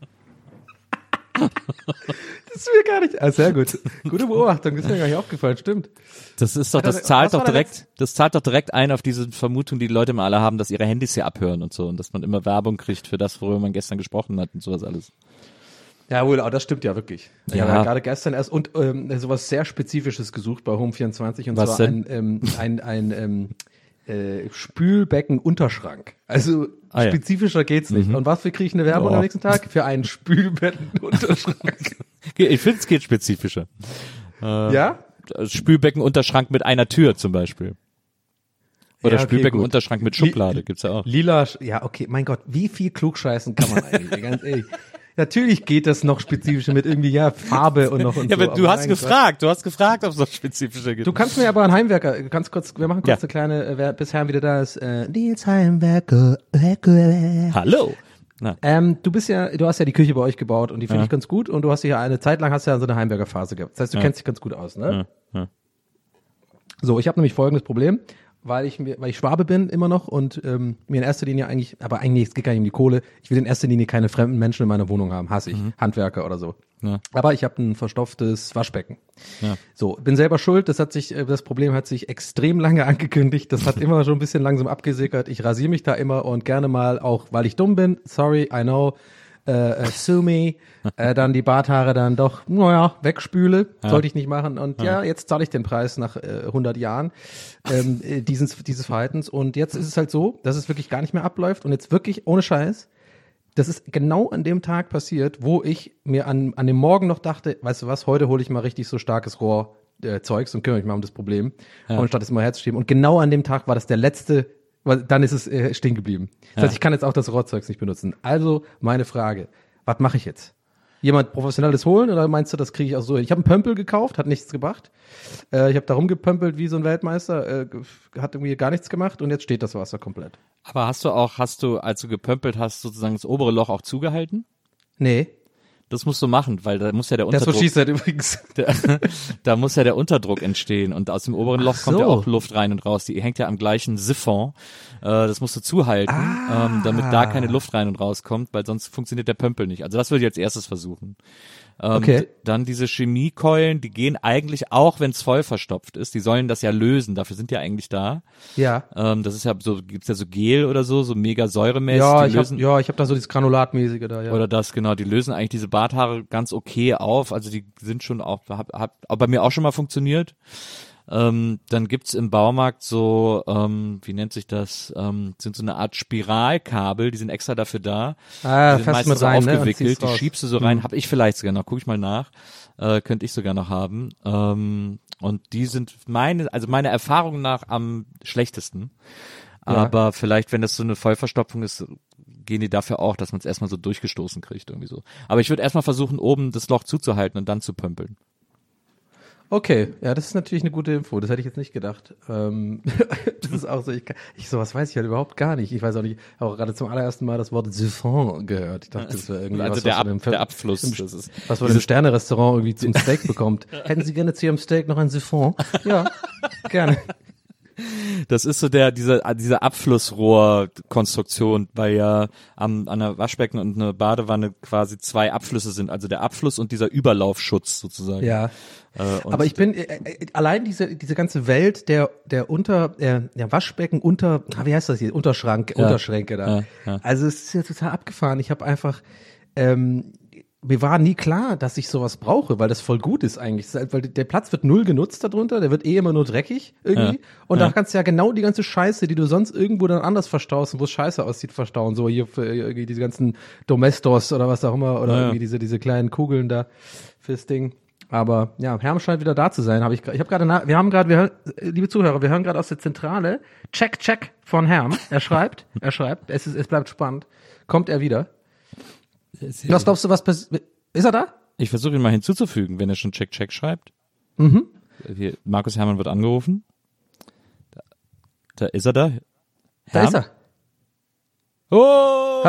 Das ist mir gar nicht. Sehr gut. Gute Beobachtung, das ist mir gar nicht aufgefallen, stimmt. Das zahlt doch direkt ein auf diese Vermutung, die Leute immer alle haben, dass ihre Handys hier abhören und so und dass man immer Werbung kriegt für das, worüber man gestern gesprochen hat und sowas alles. Ja, wohl, aber das stimmt ja wirklich. Ich habe gerade gestern erst sowas sehr Spezifisches gesucht bei Home24 und was zwar denn? ein Spülbecken-Unterschrank. Also spezifischer geht's nicht. Und was für kriege ich eine Werbung am nächsten Tag? Für einen Spülbecken-Unterschrank. Ich finde, es geht spezifischer. Ja? Spülbecken-Unterschrank mit einer Tür zum Beispiel. Oder Spülbecken-Unterschrank mit Schublade gibt's ja auch. Lila, ja, okay, mein Gott, wie viel klugscheißen kann man eigentlich? Ganz ehrlich. Natürlich geht das noch spezifischer mit irgendwie, Farbe und noch und ja, so. Aber du hast gefragt, ob es noch spezifischer gibt. Du kannst mir aber einen Heimwerker, wir machen kurz eine kleine, bis Herrn wieder da ist, Nils Heimwerker. Hallo. Du hast ja die Küche bei euch gebaut und die finde ich ganz gut und du hast ja eine Zeit lang so eine Heimwerkerphase gehabt. Das heißt, du kennst dich ganz gut aus, ne? Ja. So, ich habe nämlich folgendes Problem. weil ich Schwabe bin immer noch und mir in erster Linie eigentlich, es geht gar nicht um die Kohle, ich will in erster Linie keine fremden Menschen in meiner Wohnung haben, hasse ich, Handwerker oder so. Ja. Aber ich habe ein verstopftes Waschbecken. Ja. So, bin selber schuld, das Problem hat sich extrem lange angekündigt, das hat immer schon ein bisschen langsam abgesickert, ich rasiere mich da immer und gerne mal auch, weil ich dumm bin, sorry, I know, sue me, dann die Barthaare dann doch, wegspüle, sollte ich nicht machen und jetzt zahle ich den Preis nach 100 Jahren dieses Verhaltens und jetzt ist es halt so, dass es wirklich gar nicht mehr abläuft und jetzt wirklich ohne Scheiß, das ist genau an dem Tag passiert, wo ich mir an dem Morgen noch dachte, weißt du was, heute hole ich mal richtig so starkes Rohrzeugs und kümmere mich mal um das Problem, und statt es mal herzuschieben und genau an dem Tag war das der letzte, weil dann ist es stehen geblieben. Das heißt, ich kann jetzt auch das Rohrzeugs nicht benutzen. Also meine Frage, was mache ich jetzt? Jemand Professionelles holen oder meinst du, das kriege ich auch so hin? Ich habe einen Pömpel gekauft, hat nichts gebracht. Ich habe da rumgepömpelt wie so ein Weltmeister, hat irgendwie gar nichts gemacht und jetzt steht das Wasser komplett. Aber hast du, als du gepömpelt hast, sozusagen das obere Loch auch zugehalten? Nee. Das musst du machen, weil da muss ja der Unterdruck. Das verschießt halt übrigens. Da muss ja der Unterdruck entstehen und aus dem oberen Loch kommt ja auch Luft rein und raus. Die hängt ja am gleichen Siphon. Das musst du zuhalten, damit da keine Luft rein und raus kommt, weil sonst funktioniert der Pömpel nicht. Also das würde ich als erstes versuchen. Okay. Dann diese Chemiekeulen, die gehen eigentlich auch, wenn es voll verstopft ist. Die sollen das ja lösen. Dafür sind die eigentlich da. Ja. Das ist ja so, gibt's ja so Gel oder so mega säuremäßig. Ja, ich hab da so dieses Granulatmäßige da, ja. Oder das, genau. Die lösen eigentlich diese Barthaare ganz okay auf. Also die sind schon auch, hat bei mir auch schon mal funktioniert. Dann gibt's im Baumarkt so, wie nennt sich das, sind so eine Art Spiralkabel, die sind extra dafür da. Die sind meistens so rein, aufgewickelt, die schiebst du so rein, hab ich vielleicht sogar noch, guck ich mal nach, könnte ich sogar noch haben. Und die sind meine Erfahrung nach am schlechtesten. Ja. Aber vielleicht, wenn das so eine Vollverstopfung ist, gehen die dafür auch, dass man es erstmal so durchgestoßen kriegt, irgendwie so. Aber ich würde erstmal versuchen, oben das Loch zuzuhalten und dann zu pömpeln. Okay, ja, das ist natürlich eine gute Info. Das hätte ich jetzt nicht gedacht. Das ist auch so, sowas weiß ich halt überhaupt gar nicht. Ich weiß auch nicht, auch gerade zum allerersten Mal das Wort Siphon gehört. Ich dachte, das wäre irgendwie also der Abfluss. Das ist was man im Sterne-Restaurant irgendwie zum Steak bekommt. Hätten Sie gerne zu Ihrem Steak noch ein Siphon? Ja, gerne. Das ist so diese Abflussrohrkonstruktion, weil ja an einer Waschbecken und einer Badewanne quasi zwei Abflüsse sind, also der Abfluss und dieser Überlaufschutz sozusagen. Ja. Aber ich bin allein diese ganze Welt der Waschbecken wie heißt das hier, Unterschränke da. Ja. Also es ist ja total abgefahren. Ich habe einfach mir war nie klar, dass ich sowas brauche, weil das voll gut ist eigentlich. Weil der Platz wird null genutzt darunter, der wird immer nur dreckig irgendwie. Und da kannst du ja genau die ganze Scheiße, die du sonst irgendwo dann anders verstaust, wo es scheiße aussieht, verstauen. So hier für irgendwie diese ganzen Domestos oder was auch immer. Oder irgendwie diese kleinen Kugeln da fürs Ding. Aber ja, Herm scheint wieder da zu sein. Liebe Zuhörer, wir hören gerade aus der Zentrale. Check von Herm. Er schreibt, es bleibt spannend. Kommt er wieder? Was glaubst du, was passiert? Ist er da? Ich versuche ihn mal hinzuzufügen, wenn er schon Check schreibt. Mhm. Hier, Markus Hermann wird angerufen. Da ist er da. Herm? Da ist er. Oh!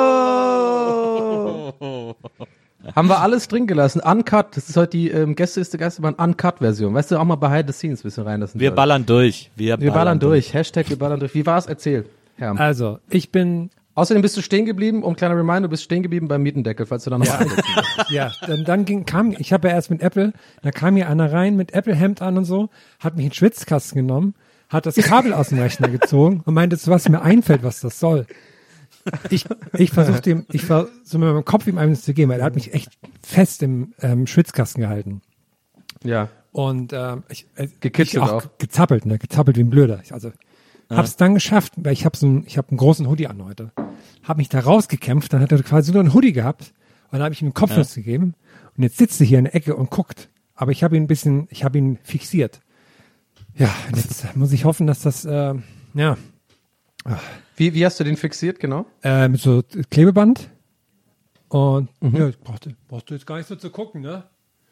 Oh! Haben wir alles drin gelassen. Uncut. Das ist heute die Gäste ist der Geisterbahn Uncut-Version. Weißt du, auch mal behind the scenes ein bisschen reinlassen. Wir ballern durch. Wir ballern durch. Hashtag wir ballern durch. Wie war's? Erzähl, Herm. Also, ich bin... Außerdem bist du stehen geblieben, kleiner Reminder, du bist stehen geblieben beim Mietendeckel, falls du da noch mal einsetzen willst. Ja, ich habe ja erst mit Apple, da kam hier einer rein mit Apple-Hemd an und so, hat mich in den Schwitzkasten genommen, hat das Kabel aus dem Rechner gezogen und meinte, was mir einfällt, was das soll. Ich versuche so mit meinem Kopf ihm eines zu geben, weil er hat mich echt fest im Schwitzkasten gehalten. Ja. Und gekitzelt auch. Gezappelt wie ein Blöder. Hab's dann geschafft, weil ich habe einen großen Hoodie an heute. Hab mich da rausgekämpft, dann hat er quasi nur einen Hoodie gehabt und dann habe ich ihm einen Kopfschutz gegeben und jetzt sitzt er hier in der Ecke und guckt. Aber ich habe ihn fixiert. Ja, und jetzt muss ich hoffen, dass das, Wie hast du den fixiert, genau? Mit so Klebeband und ja, brauchst du jetzt gar nicht so zu gucken, ne?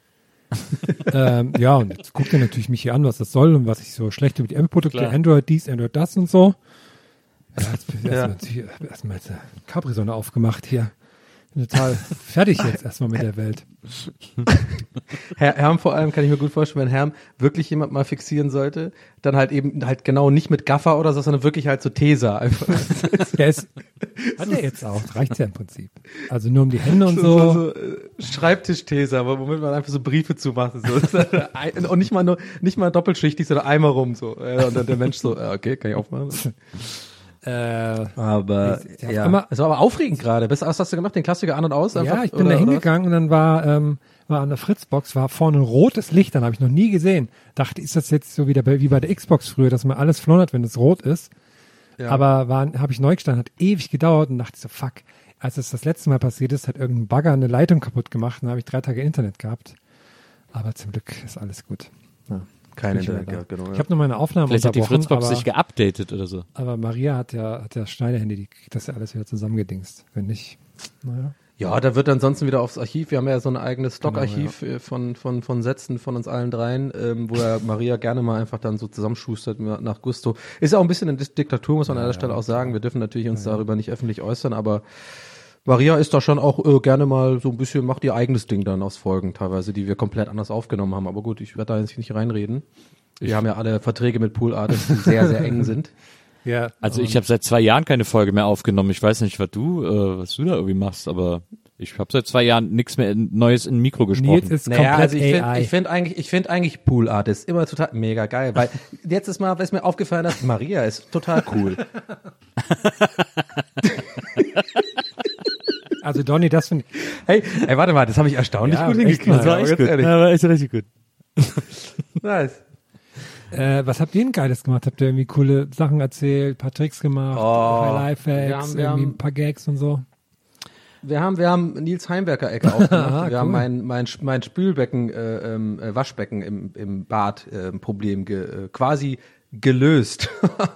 Ja, und jetzt guckt er natürlich mich hier an, was das soll und was ich so schlecht über die Apple-Produkte, Android dies, Android das und so. Erstmal jetzt Capri-Sonne aufgemacht hier. bin total fertig jetzt erstmal mit der Welt. Herm vor allem kann ich mir gut vorstellen, wenn Herm wirklich jemand mal fixieren sollte, dann halt eben halt genau nicht mit Gaffer oder so, sondern wirklich halt so Tesa einfach. Ja, hat er jetzt auch, reicht ja im Prinzip. Also nur um die Hände und so. Schreibtisch-Tesa, womit man einfach so Briefe zumacht. So. Und nicht mal doppelschichtig, sondern einmal rum so. Und dann der Mensch so, okay, kann ich aufmachen. Aber ja, es war aber aufregend gerade. Was hast du gemacht? Den Klassiker an und aus? Einfach, ja, ich bin da hingegangen und dann war an der Fritzbox, war vorne ein rotes Licht, dann habe ich noch nie gesehen. Dachte, ist das jetzt so wie bei der Xbox früher, dass man alles flattert, wenn es rot ist. Ja. Aber habe ich neu gestanden, hat ewig gedauert und dachte so, fuck. Als es das letzte Mal passiert ist, hat irgendein Bagger eine Leitung kaputt gemacht und dann habe ich 3 Tage Internet gehabt. Aber zum Glück ist alles gut. Ja. Kein Internet gehabt, genau. Ich habe nur meine Aufnahme Vielleicht hat die Fritzbox sich geupdatet oder so. Aber Maria hat ja Schneiderhandy, die kriegt das ja alles wieder zusammengedingst. Wenn nicht, naja. Ja, da wird ansonsten wieder aufs Archiv. Wir haben ja so ein eigenes Stockarchiv von Sätzen von uns allen dreien, wo ja Maria gerne mal einfach dann so zusammenschustert nach Gusto. Ist ja auch ein bisschen eine Diktatur, muss man an der Stelle auch sagen. Wir dürfen natürlich uns darüber nicht öffentlich äußern, aber Maria ist da schon auch gerne mal so ein bisschen, macht ihr eigenes Ding dann aus Folgen teilweise, die wir komplett anders aufgenommen haben. Aber gut, ich werde da jetzt nicht reinreden. Wir haben ja alle Verträge mit Pool Artists, die sehr, sehr eng sind. Ja. Also ich habe seit 2 Jahren keine Folge mehr aufgenommen. Ich weiß nicht, was du da irgendwie machst, aber ich habe seit 2 Jahren nichts mehr Neues in Mikro gesprochen. Jetzt ist komplett ich finde eigentlich Pool Artists immer total mega geil, weil jetzt ist mal, was mir aufgefallen ist, Maria ist total cool. Also Donny, das finde ich. Hey, warte mal, das habe ich erstaunlich gut hingekriegt. Das war echt gut. Ja, war echt richtig gut. Nice. Was habt ihr denn Geiles gemacht? Habt ihr irgendwie coole Sachen erzählt, paar Tricks gemacht, paar Lifehacks, irgendwie ein paar Gags und so? Wir haben Nils Heimwerker-Ecke aufgemacht. Wir haben mein Spülbecken, Waschbecken im Bad Problem quasi gelöst.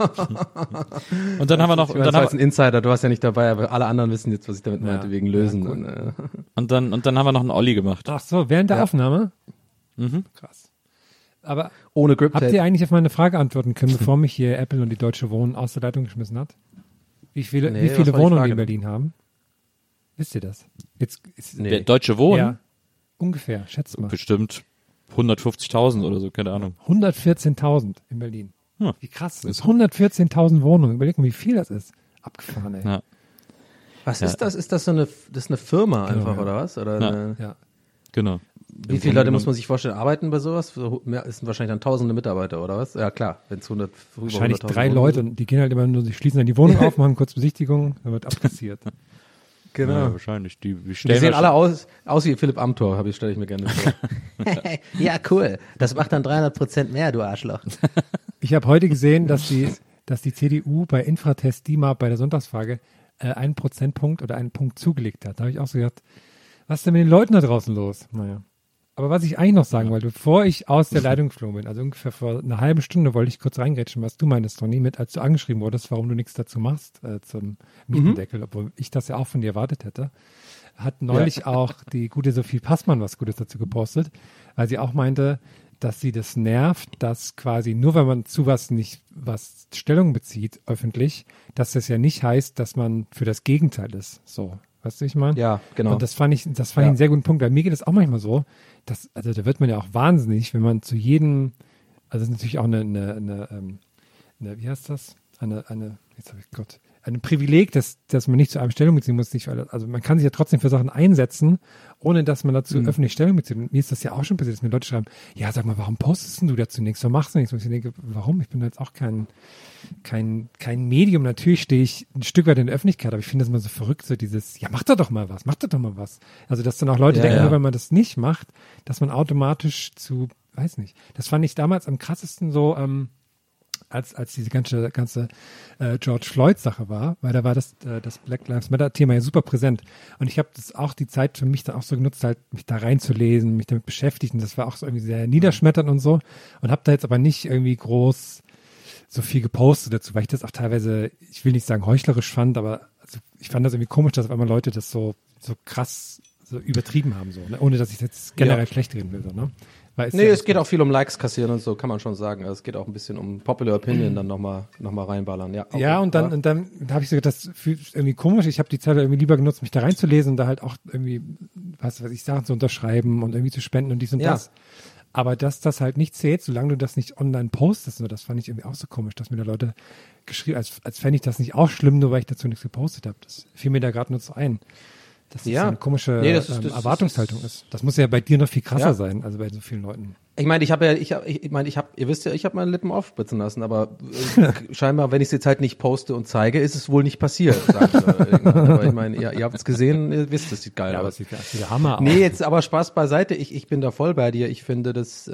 Und dann haben wir noch, und dann ein Insider, du warst ja nicht dabei, aber alle anderen wissen jetzt, was ich damit meinte, wegen Lösen. Ja, cool. Und dann haben wir noch einen Olli gemacht. Ach so, während der Aufnahme? Mhm. Krass. Aber ohne Grip habt ihr eigentlich auf meine Frage antworten können, bevor mich hier Apple und die Deutsche Wohnen aus der Leitung geschmissen hat? Wie viele Wohnungen die in Berlin haben? Wisst ihr das? Der Deutsche Wohnen? Ja, ungefähr, schätzt mal. Bestimmt 150.000 oder so, keine Ahnung. 114.000 in Berlin. Wie krass. Das ist 114.000 Wohnungen. Überleg mal, wie viel das ist. Abgefahren, ey. Ja. Was ist das? Ist das eine Firma einfach, oder was? Oder ja. Genau. Wie viele Leute muss man sich vorstellen, arbeiten bei sowas? Es sind wahrscheinlich dann tausende Mitarbeiter, oder was? Ja, klar, wenn es 100, wahrscheinlich 3 Leute, und die gehen halt immer nur, die schließen dann die Wohnung auf, machen kurz Besichtigung, dann wird abkassiert. Genau. Ja, wahrscheinlich. Die sehen alle aus wie Philipp Amthor, stelle ich mir gerne vor. Ja, cool. Das macht dann 300% mehr, du Arschloch. Ich habe heute gesehen, dass die CDU bei Infratest DIMAP bei der Sonntagsfrage 1 Prozentpunkt oder einen Punkt zugelegt hat. Da habe ich auch so gedacht, was ist denn mit den Leuten da draußen los? Naja. Aber was ich eigentlich noch sagen wollte, bevor ich aus der Leitung geflogen bin, also ungefähr vor einer halben Stunde, wollte ich kurz reingrätschen, was du meinst, Toni, als du angeschrieben wurdest, warum du nichts dazu machst zum Mietendeckel, obwohl ich das ja auch von dir erwartet hätte, hat neulich auch die gute Sophie Passmann was Gutes dazu gepostet, weil sie auch meinte, dass sie das nervt, dass quasi nur wenn man zu was Stellung bezieht öffentlich, dass das ja nicht heißt, dass man für das Gegenteil ist. So. Weißt du, ich meine? Ja, genau. Und das fand ich einen sehr guten Punkt, weil mir geht es auch manchmal so, also da wird man ja auch wahnsinnig, wenn man zu jedem, also das ist natürlich auch eine wie heißt das? Ein Privileg, dass man nicht zu einem Stellung beziehen muss, also man kann sich ja trotzdem für Sachen einsetzen, ohne dass man dazu öffentlich Stellung bezieht. Und mir ist das ja auch schon passiert, dass mir Leute schreiben, ja, sag mal, warum postest du dazu nichts? Warum machst du nichts? Und ich denke, warum? Ich bin jetzt auch kein Medium. Natürlich stehe ich ein Stück weit in der Öffentlichkeit, aber ich finde das immer so verrückt, so dieses, ja, mach da doch mal was. Also, dass dann auch Leute denken, nur wenn man das nicht macht, dass man automatisch weiß nicht. Das fand ich damals am krassesten so, als diese ganze George Floyd-Sache war, weil da war das Black Lives Matter-Thema ja super präsent. Und ich habe das auch die Zeit für mich dann auch so genutzt, halt mich da reinzulesen, mich damit beschäftigt. Und das war auch so irgendwie sehr niederschmetternd und so. Und habe da jetzt aber nicht irgendwie groß so viel gepostet dazu, weil ich das auch teilweise, ich will nicht sagen heuchlerisch fand, aber also ich fand das irgendwie komisch, dass auf einmal Leute das so krass so übertrieben haben, so, ne? Ohne dass ich jetzt generell schlecht reden will, so, ne? Weil es geht auch viel um Likes kassieren und so, kann man schon sagen. Also es geht auch ein bisschen um Popular Opinion dann nochmal reinballern. Ja, ja, und dann habe ich so gedacht, das fühlt sich irgendwie komisch. Ich habe die Zeit irgendwie lieber genutzt, mich da reinzulesen und da halt auch irgendwie, was weiß ich, Sachen zu unterschreiben und irgendwie zu spenden und dies und das. Aber dass das halt nicht zählt, solange du das nicht online postest, so, das fand ich irgendwie auch so komisch, dass mir da Leute geschrieben, als fände ich das nicht auch schlimm, nur weil ich dazu nichts gepostet habe. Das fiel mir da gerade nur so ein. Dass das eine komische Erwartungshaltung ist. Das muss ja bei dir noch viel krasser sein, also bei so vielen Leuten. Ich meine, ihr wisst ja, ich habe meine Lippen aufspritzen lassen, aber scheinbar, wenn ich es jetzt halt nicht poste und zeige, ist es wohl nicht passiert, sagt aber ich meine, ihr habt es gesehen, ihr wisst, es sieht geil aus. Aber es sieht der Hammer aus. Nee, jetzt aber Spaß beiseite, ich bin da voll bei dir. Ich finde, das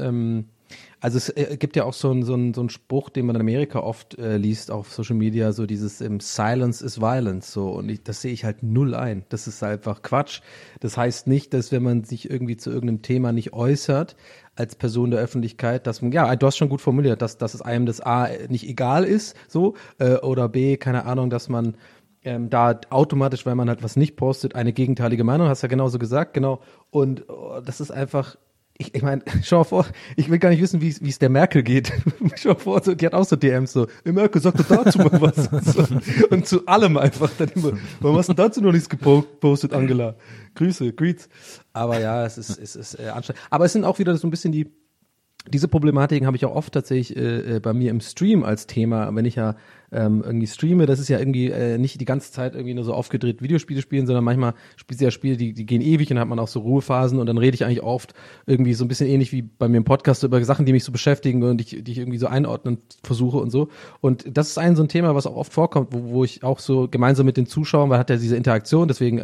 also es gibt ja auch so einen Spruch, den man in Amerika oft liest auf Social Media, so dieses Silence is Violence, so, und das sehe ich halt null ein. Das ist einfach Quatsch. Das heißt nicht, dass wenn man sich irgendwie zu irgendeinem Thema nicht äußert, als Person der Öffentlichkeit, dass man, ja, du hast schon gut formuliert, dass es einem das A nicht egal ist, so, oder B, keine Ahnung, dass man da automatisch, weil man halt was nicht postet, eine gegenteilige Meinung, hast ja genauso gesagt, genau, und das ist einfach, ich meine, schau mal vor, ich will gar nicht wissen, wie es der Merkel geht. Schau mal vor, so, die hat auch so DMs so, Merkel, sag doch dazu mal was. So, und zu allem einfach dann immer, warum hast du dazu noch nichts gepostet, Angela? Grüße, Greets. Aber ja, es ist anstrengend. Aber es sind auch wieder so ein bisschen diese Problematiken habe ich auch oft tatsächlich bei mir im Stream als Thema, wenn ich ja irgendwie streame, das ist ja irgendwie nicht die ganze Zeit irgendwie nur so aufgedreht Videospiele spielen, sondern manchmal spielst du ja Spiele, die gehen ewig und dann hat man auch so Ruhephasen und dann rede ich eigentlich oft irgendwie so ein bisschen ähnlich wie bei mir im Podcast über Sachen, die mich so beschäftigen und die ich irgendwie so einordnen versuche und so. Und das ist so ein Thema, was auch oft vorkommt, wo ich auch so gemeinsam mit den Zuschauern, weil hat ja diese Interaktion, deswegen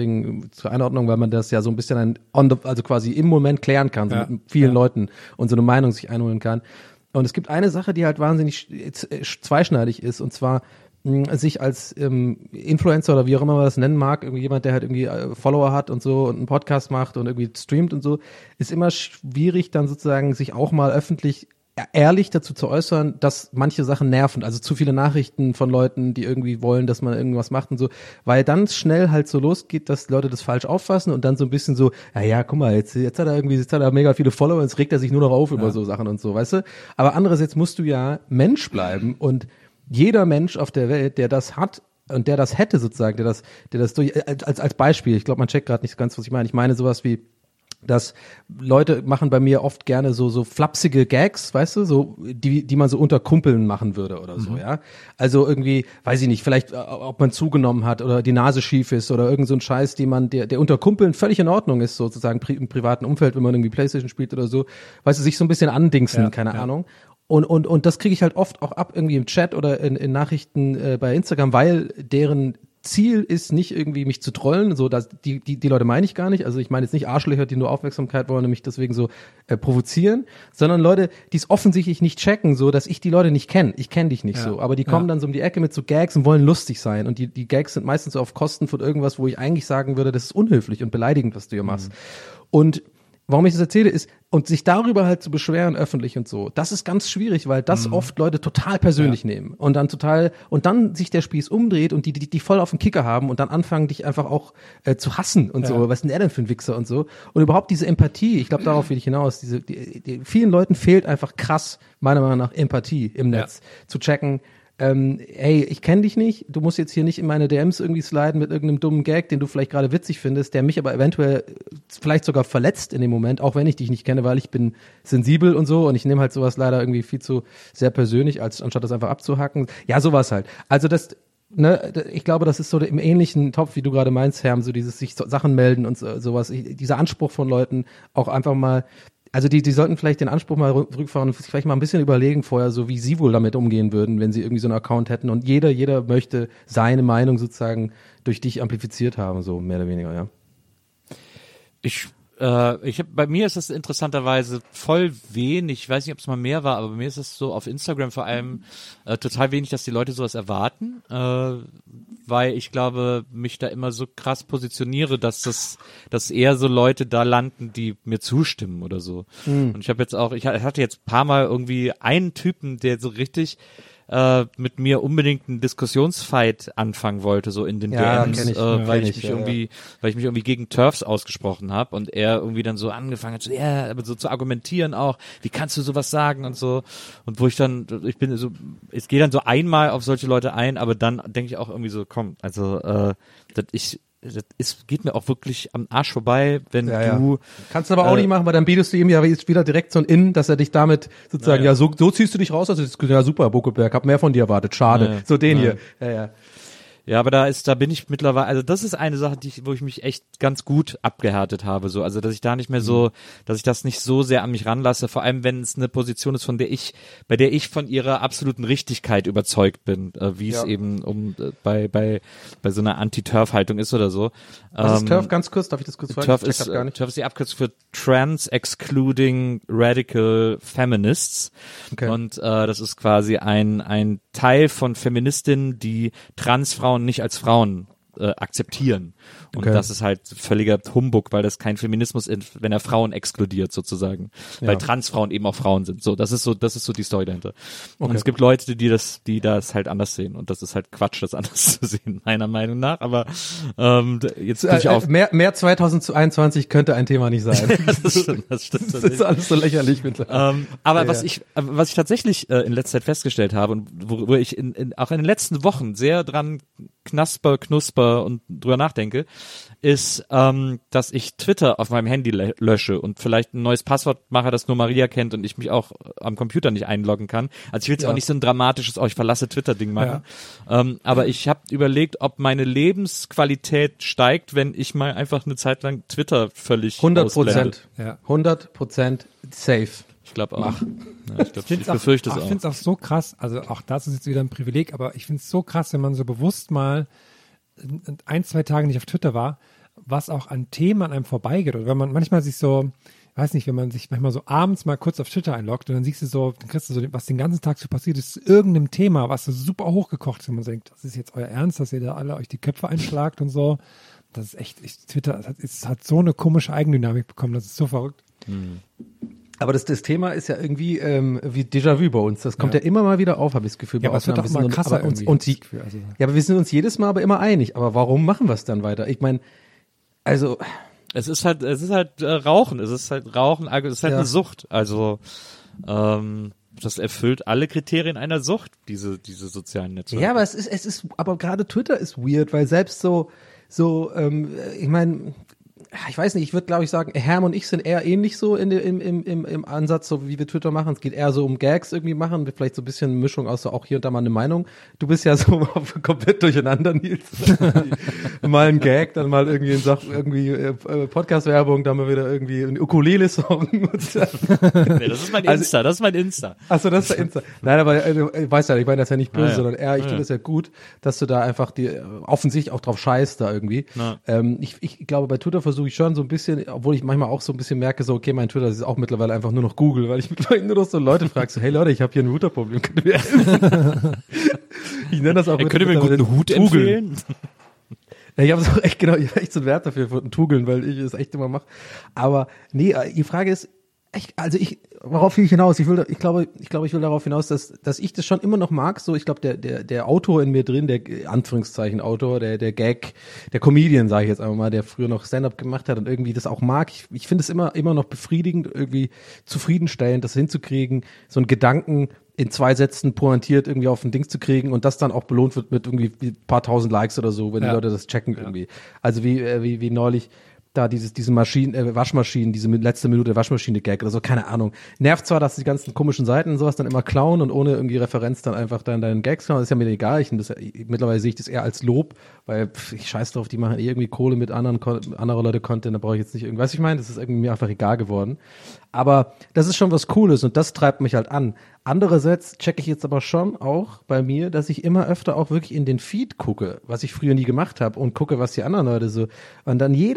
zur Einordnung, weil man das ja so ein bisschen also quasi im Moment klären kann, so mit vielen Leuten und so eine Meinung sich einholen kann. Und es gibt eine Sache, die halt wahnsinnig zweischneidig ist, und zwar sich als Influencer oder wie auch immer man das nennen mag, irgendwie jemand, der halt irgendwie Follower hat und so und einen Podcast macht und irgendwie streamt und so, ist immer schwierig dann sozusagen sich auch mal öffentlich ehrlich dazu zu äußern, dass manche Sachen nerven, also zu viele Nachrichten von Leuten, die irgendwie wollen, dass man irgendwas macht und so, weil dann schnell halt so losgeht, dass Leute das falsch auffassen und dann so ein bisschen so, ja, guck mal, jetzt hat er mega viele Follower, jetzt regt er sich nur noch auf über so Sachen und so, weißt du? Aber andererseits musst du ja Mensch bleiben und jeder Mensch auf der Welt, der das hat und der das hätte sozusagen, der das durch, als Beispiel, ich glaube, man checkt gerade nicht ganz, was ich meine. Ich meine sowas wie, dass Leute machen bei mir oft gerne so flapsige Gags, weißt du, so die man so unter Kumpeln machen würde oder so, ja. Also irgendwie, weiß ich nicht, vielleicht ob man zugenommen hat oder die Nase schief ist oder irgend so ein Scheiß, der unter Kumpeln völlig in Ordnung ist, sozusagen im privaten Umfeld, wenn man irgendwie Playstation spielt oder so, weißt du, sich so ein bisschen andingsen, keine Ahnung. Und das kriege ich halt oft auch ab irgendwie im Chat oder in Nachrichten bei Instagram, weil deren Ziel ist nicht irgendwie mich zu trollen, so dass die Leute meine ich gar nicht, also ich meine jetzt nicht Arschlöcher, die nur Aufmerksamkeit wollen und mich deswegen so provozieren, sondern Leute, die es offensichtlich nicht checken, so dass ich die Leute nicht kenne, ich kenne dich nicht so, aber die kommen dann so um die Ecke mit so Gags und wollen lustig sein und die Gags sind meistens so auf Kosten von irgendwas, wo ich eigentlich sagen würde, das ist unhöflich und beleidigend, was du hier machst. Und warum ich das erzähle, ist, und sich darüber halt zu beschweren öffentlich und so, das ist ganz schwierig, weil das oft Leute total persönlich nehmen und dann sich der Spieß umdreht und die voll auf den Kicker haben und dann anfangen, dich einfach auch zu hassen und so, was ist denn er denn für ein Wichser und so. Und überhaupt diese Empathie, ich glaube, darauf will ich hinaus, vielen Leuten fehlt einfach krass, meiner Meinung nach, Empathie im Netz, zu checken, hey, ich kenne dich nicht, du musst jetzt hier nicht in meine DMs irgendwie sliden mit irgendeinem dummen Gag, den du vielleicht gerade witzig findest, der mich aber eventuell vielleicht sogar verletzt in dem Moment, auch wenn ich dich nicht kenne, weil ich bin sensibel und so und ich nehme halt sowas leider irgendwie viel zu sehr persönlich, anstatt das einfach abzuhacken. Ja, sowas halt. Also ich glaube, das ist so im ähnlichen Topf, wie du gerade meinst, Herm, so dieses sich Sachen melden und sowas, dieser Anspruch von Leuten auch einfach mal. Also die sollten vielleicht den Anspruch mal rückfahren und vielleicht mal ein bisschen überlegen vorher, so wie sie wohl damit umgehen würden, wenn sie irgendwie so einen Account hätten. Und jeder möchte seine Meinung sozusagen durch dich amplifiziert haben, so mehr oder weniger, ja. Bei mir ist es interessanterweise voll wenig, ich weiß nicht, ob es mal mehr war, aber bei mir ist es so auf Instagram vor allem total wenig, dass die Leute sowas erwarten, weil ich glaube, mich da immer so krass positioniere, dass eher so Leute da landen, die mir zustimmen oder so. Und ich hatte jetzt ein paar Mal irgendwie einen Typen, der so richtig mit mir unbedingt einen Diskussionsfight anfangen wollte, so in den Ja, DMs, kenn ich. weil Kenn ich ich, mich irgendwie gegen TERFs ausgesprochen habe und er irgendwie dann so angefangen hat, aber so zu argumentieren auch, wie kannst du sowas sagen und so, und wo ich gehe dann so einmal auf solche Leute ein, aber dann denke ich auch irgendwie so, komm, also geht mir auch wirklich am Arsch vorbei, wenn du... Kannst du aber auch nicht machen, weil dann bietest du ihm ja wieder direkt so ein In, dass er dich damit sozusagen, so ziehst du dich raus, also ja super, Buckelberg, hab mehr von dir erwartet, schade, so den hier. Ja. Ja, aber da bin ich mittlerweile, also das ist eine Sache, wo ich mich echt ganz gut abgehärtet habe, so, also dass ich da nicht mehr so, dass ich das nicht so sehr an mich ranlasse, vor allem wenn es eine Position ist, bei der ich von ihrer absoluten Richtigkeit überzeugt bin, wie es eben bei so einer Anti-Turf-Haltung ist oder so. Was ist TERF, ganz kurz, darf ich das kurz fragen? TERF ist die Abkürzung für Trans-Excluding Radical Feminists. Okay. Und das ist quasi ein Teil von Feministinnen, die Transfrauen nicht als Frauen akzeptieren. Und das ist halt völliger Humbug, weil das kein Feminismus ist, wenn er Frauen exkludiert sozusagen. Weil Transfrauen eben auch Frauen sind. So, das ist so die Story dahinter. Und es gibt Leute, die das halt anders sehen. Und das ist halt Quatsch, das anders zu sehen, meiner Meinung nach. Aber jetzt bin ich auf. Mehr 2021 könnte ein Thema nicht sein. Das stimmt. Das ist alles so lächerlich mittlerweile. Aber was ich tatsächlich in letzter Zeit festgestellt habe und wo ich auch in den letzten Wochen sehr dran knusper und drüber nachdenke, ist, dass ich Twitter auf meinem Handy lösche und vielleicht ein neues Passwort mache, das nur Maria kennt und ich mich auch am Computer nicht einloggen kann. Also ich will jetzt auch nicht so ein dramatisches, ich verlasse Twitter-Ding machen. Aber ich habe überlegt, ob meine Lebensqualität steigt, wenn ich mal einfach eine Zeit lang Twitter völlig 100%. Ja. 100% safe. Ich glaube auch. Ja, ich befürchte es auch. Ich finde es auch so krass, also auch das ist jetzt wieder ein Privileg, aber ich finde es so krass, wenn man so bewusst mal 1-2 Tage nicht auf Twitter war, was auch an Themen an einem vorbeigeht. Oder wenn man manchmal sich so, weiß nicht, wenn man sich manchmal so abends mal kurz auf Twitter einloggt und dann siehst du so, dann kriegst du so, was den ganzen Tag so passiert ist, irgendeinem Thema, was so super hochgekocht ist und man denkt, das ist jetzt euer Ernst, dass ihr da alle euch die Köpfe einschlagt und so. Das ist echt, Twitter, es hat so eine komische Eigendynamik bekommen, das ist so verrückt. Aber das Thema ist ja irgendwie wie Déjà-vu bei uns. Das kommt ja immer mal wieder auf, habe ich das Gefühl. Ja, aber es wird doch immer krasser Ja, aber wir sind uns jedes Mal aber immer einig. Aber warum machen wir es dann weiter? Ich meine, also... Es ist halt Rauchen. Es ist halt eine Sucht. Also das erfüllt alle Kriterien einer Sucht, diese sozialen Netzwerke. Ja, aber aber gerade Twitter ist weird, weil selbst ich meine... Ich weiß nicht, ich würde glaube ich sagen, Herm und ich sind eher ähnlich so im Ansatz, so wie wir Twitter machen. Es geht eher so um Gags irgendwie machen, vielleicht so ein bisschen Mischung aus so auch hier und da mal eine Meinung. Du bist ja so komplett durcheinander, Nils. Mal ein Gag, dann mal irgendwie Podcast-Werbung, dann mal wieder irgendwie ein Ukulele-Song. Nee, das ist mein Insta, Achso, das ist der Insta. Nein, aber ich weiß ja, ich meine das ja nicht böse, sondern eher, ich finde es ja gut, dass du da einfach offensichtlich auch drauf scheißt da irgendwie. Ich glaube, bei Twitter versuche ich schon so ein bisschen, obwohl ich manchmal auch so ein bisschen merke, so, okay, mein Twitter ist auch mittlerweile einfach nur noch Google, weil ich mittlerweile nur noch so Leute frage, so, hey Leute, ich habe hier ein Routerproblem, könnt ihr mir helfen? Ich nenne das auch könnt ihr mir einen guten Hut empfehlen? Ja, ich habe auch echt, genau, ich habe echt so einen Wert dafür, für den Tugeln, weil ich es echt immer mache. Aber nee, die Frage ist, worauf will ich hinaus? Ich glaube, ich will darauf hinaus, dass ich das schon immer noch mag. So, ich glaube, der Autor in mir drin, der Anführungszeichen Autor, der Gag, der Comedian, sage ich jetzt einfach mal, der früher noch Stand-up gemacht hat und irgendwie das auch mag. Ich finde es immer noch befriedigend, irgendwie zufriedenstellend, das hinzukriegen, so einen Gedanken in 2 Sätzen pointiert irgendwie auf ein Ding zu kriegen und das dann auch belohnt wird mit irgendwie ein paar tausend Likes oder so, wenn die Leute das checken irgendwie. Also wie neulich da diese Waschmaschinen, diese letzte Minute Waschmaschine-Gag oder so, keine Ahnung. Nervt zwar, dass die ganzen komischen Seiten und sowas dann immer klauen und ohne irgendwie Referenz dann einfach dann deinen Gags klauen, das ist ja mir egal. Mittlerweile sehe ich das eher als Lob, weil ich scheiß drauf, die machen irgendwie Kohle mit anderer Leute Content, da brauche ich jetzt nicht irgendwas. Ich meine, das ist irgendwie mir einfach egal geworden. Aber das ist schon was Cooles und das treibt mich halt an. Andererseits checke ich jetzt aber schon auch bei mir, dass ich immer öfter auch wirklich in den Feed gucke, was ich früher nie gemacht habe und gucke, was die anderen Leute so. Und dann jedes Mal,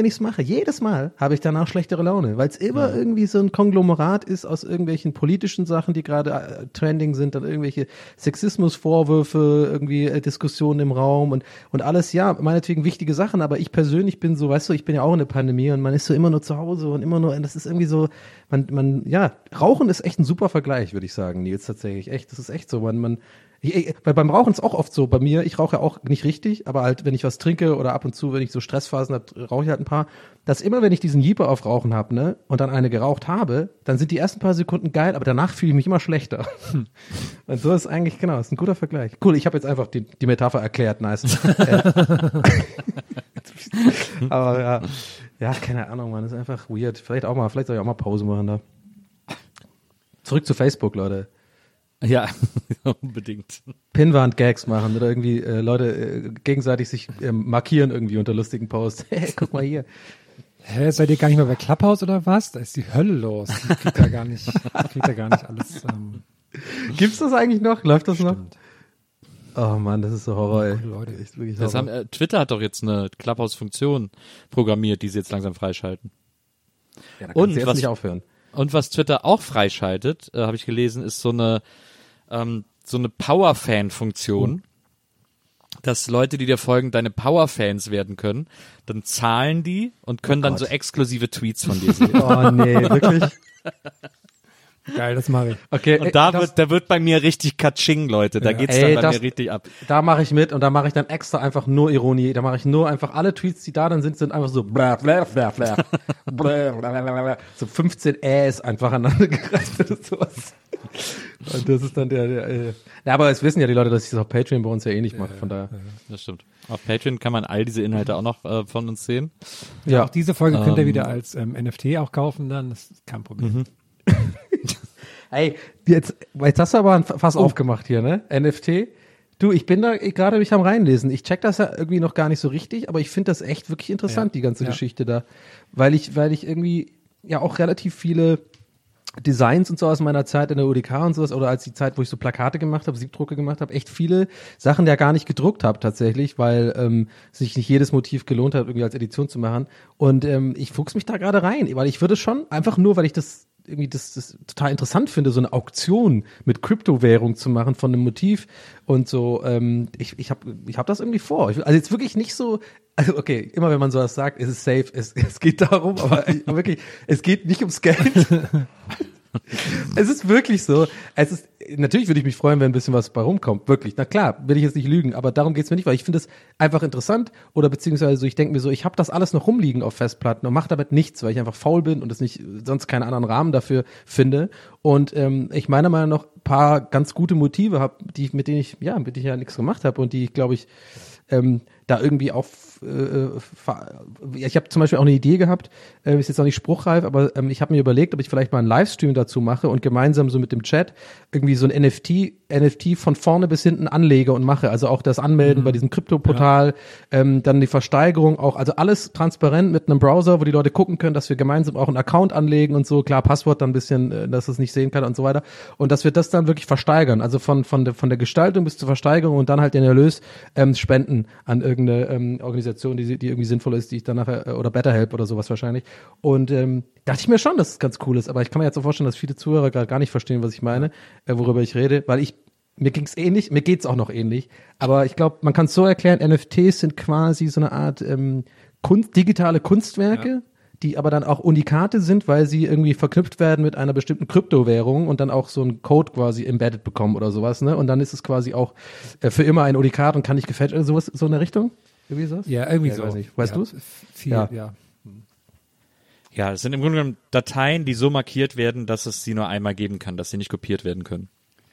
wenn ich es mache, jedes Mal habe ich danach schlechtere Laune, weil es immer irgendwie so ein Konglomerat ist aus irgendwelchen politischen Sachen, die gerade trending sind, dann irgendwelche Sexismusvorwürfe, irgendwie Diskussionen im Raum und alles, ja, meinetwegen wichtige Sachen, aber ich persönlich bin so, weißt du, ich bin ja auch in der Pandemie und man ist so immer nur zu Hause und immer nur, und das ist irgendwie so, ja, Rauchen ist echt ein super Vergleich, würde ich sagen, Nils, tatsächlich, echt, das ist echt so, weil beim Rauchen ist auch oft so, bei mir, ich rauche ja auch nicht richtig, aber halt, wenn ich was trinke oder ab und zu, wenn ich so Stressphasen habe, rauche ich halt ein paar, dass immer, wenn ich diesen Jeeper auf Rauchen habe, ne, und dann eine geraucht habe, dann sind die ersten paar Sekunden geil, aber danach fühle ich mich immer schlechter. Und so ist eigentlich, genau, ist ein guter Vergleich. Cool, ich habe jetzt einfach die Metapher erklärt, nice. Aber ja, keine Ahnung, man, ist einfach weird. Vielleicht soll ich auch mal Pause machen da. Zurück zu Facebook, Leute. Ja, unbedingt. Pinwand-Gags machen oder irgendwie Leute gegenseitig sich markieren irgendwie unter lustigen Posts. Hey, guck mal hier. Hä, seid ihr gar nicht mehr bei Clubhouse oder was? Da ist die Hölle los. Ich krieg da gar nicht alles. Gibt's das eigentlich noch? Läuft das noch? Stimmt. Oh Mann, das ist so Horror, ey. Leute. Echt wirklich Das Horror. Twitter hat doch jetzt eine Clubhouse-Funktion programmiert, die sie jetzt langsam freischalten. Ja, da und kannst du jetzt was- nicht aufhören. Und was Twitter auch freischaltet, habe ich gelesen, ist so eine Power-Fan-Funktion, dass Leute, die dir folgen, deine Power-Fans werden können. Dann zahlen die und können dann Gott. so exklusive Tweets von dir sehen. Oh nee, wirklich? Geil, das mache ich. Okay, Und da wird bei mir richtig Katsching, Leute. Da geht's Ey, dann bei das- mir richtig ab. da mache ich mit und da mache ich dann extra einfach nur Ironie. Da mache ich nur einfach alle Tweets, die da dann sind einfach so bla bla bla bla. Bla, bla, bla, bla. So 15 Äs einfach aneinander gereiht oder sowas. Und das ist dann ja, aber es wissen ja die Leute, dass ich das auf Patreon bei uns ja eh nicht mache, von daher. Das stimmt. Auf Patreon kann man all diese Inhalte auch noch von uns sehen. Ja. Auch diese Folge könnt ihr wieder als NFT auch kaufen, dann das ist kein Problem. Ey, jetzt hast du aber ein Fass aufgemacht hier, ne? NFT. Du, ich bin da gerade mich am reinlesen. Ich check das ja irgendwie noch gar nicht so richtig, aber ich finde das echt wirklich interessant, die ganze Geschichte da. Weil ich irgendwie ja auch relativ viele Designs und so aus meiner Zeit in der UDK und sowas, oder als die Zeit, wo ich so Plakate gemacht habe, Siebdrucke gemacht habe, echt viele Sachen ja gar nicht gedruckt habe tatsächlich, weil sich nicht jedes Motiv gelohnt hat, irgendwie als Edition zu machen. Und ich fuchs mich da gerade rein, weil ich würde schon, einfach nur, weil ich das irgendwie das total interessant finde, so eine Auktion mit Kryptowährung zu machen von einem Motiv und so, ich hab das irgendwie vor. Also jetzt wirklich nicht so, also okay, immer wenn man sowas sagt, ist es safe, es geht darum, aber wirklich, es geht nicht ums Geld. Es ist wirklich so. Natürlich würde ich mich freuen, wenn ein bisschen was bei rumkommt. Wirklich. Na klar, will ich jetzt nicht lügen, aber darum geht's mir nicht, weil ich finde es einfach interessant oder beziehungsweise ich denke mir so, ich habe das alles noch rumliegen auf Festplatten und mache damit nichts, weil ich einfach faul bin und es nicht sonst keinen anderen Rahmen dafür finde. Und ich meiner Meinung nach ein paar ganz gute Motive habe, mit denen ich ja nichts gemacht habe und die ich, glaube ich, da irgendwie ich habe zum Beispiel auch eine Idee gehabt, ist jetzt auch nicht spruchreif, aber ich habe mir überlegt, ob ich vielleicht mal einen Livestream dazu mache und gemeinsam so mit dem Chat irgendwie so ein NFT von vorne bis hinten anlege und mache, also auch das Anmelden bei diesem Krypto-Portal, dann die Versteigerung auch, also alles transparent mit einem Browser, wo die Leute gucken können, dass wir gemeinsam auch einen Account anlegen und so, klar, Passwort dann ein bisschen, dass es nicht sehen kann und so weiter und dass wir das dann wirklich versteigern, also von der Gestaltung bis zur Versteigerung und dann halt den Erlös spenden an irgendeine Organisation, die irgendwie sinnvoll ist, die ich dann nachher, oder BetterHelp oder sowas wahrscheinlich. Und dachte ich mir schon, dass es ganz cool ist, aber ich kann mir jetzt so vorstellen, dass viele Zuhörer gerade gar nicht verstehen, was ich meine, worüber ich rede, weil mir ging's ähnlich, mir geht's auch noch ähnlich, aber ich glaube, man kann es so erklären, NFTs sind quasi so eine Art digitale Kunstwerke, die aber dann auch Unikate sind, weil sie irgendwie verknüpft werden mit einer bestimmten Kryptowährung und dann auch so einen Code quasi embedded bekommen oder sowas, ne? Und dann ist es quasi auch für immer ein Unikat und kann nicht gefälscht werden, sowas, so in der Richtung? Irgendwie sowas? Ja, irgendwie Ja, so. weiß nicht. Weißt du's? Viel, ja. Ja, es sind im Grunde genommen Dateien, die so markiert werden, dass es sie nur einmal geben kann, dass sie nicht kopiert werden können.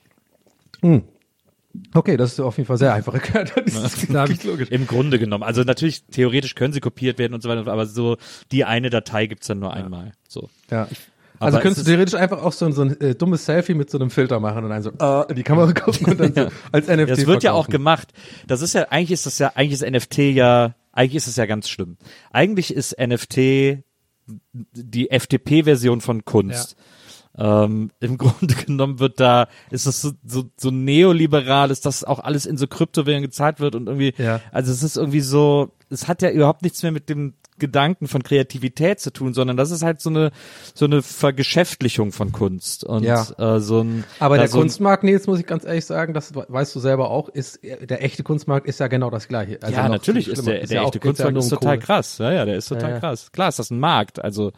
Okay, das ist auf jeden Fall sehr einfach erklärt. Das ist Da hab wirklich logisch. Im Grunde genommen. Also natürlich, theoretisch können sie kopiert werden und so weiter, aber so die eine Datei gibt's dann nur einmal. So. Ja. Also Aber könntest es du theoretisch einfach auch so ein dummes Selfie mit so einem Filter machen und dann so in die Kamera gucken und dann so als NFT Das wird ja auch verkaufen. gemacht. Das ist ja, eigentlich ist NFT ja, eigentlich ist es ja ganz schlimm. Eigentlich ist NFT die FDP-Version von Kunst. Im Grunde genommen ist es so neoliberal, ist das auch alles in so Kryptowährungen gezahlt wird und irgendwie, Ja. also es ist irgendwie so, es hat ja überhaupt nichts mehr mit dem Gedanken von Kreativität zu tun, sondern das ist halt so eine Vergeschäftlichung von Kunst und Aber der Kunstmarkt, Nils, muss ich ganz ehrlich sagen, das weißt du selber auch, ist der echte Kunstmarkt ist ja genau das Gleiche. Also ja, natürlich ist der echte Kunstmarkt ist total krass. Ja, der ist total krass. Klar ist das ein Markt, also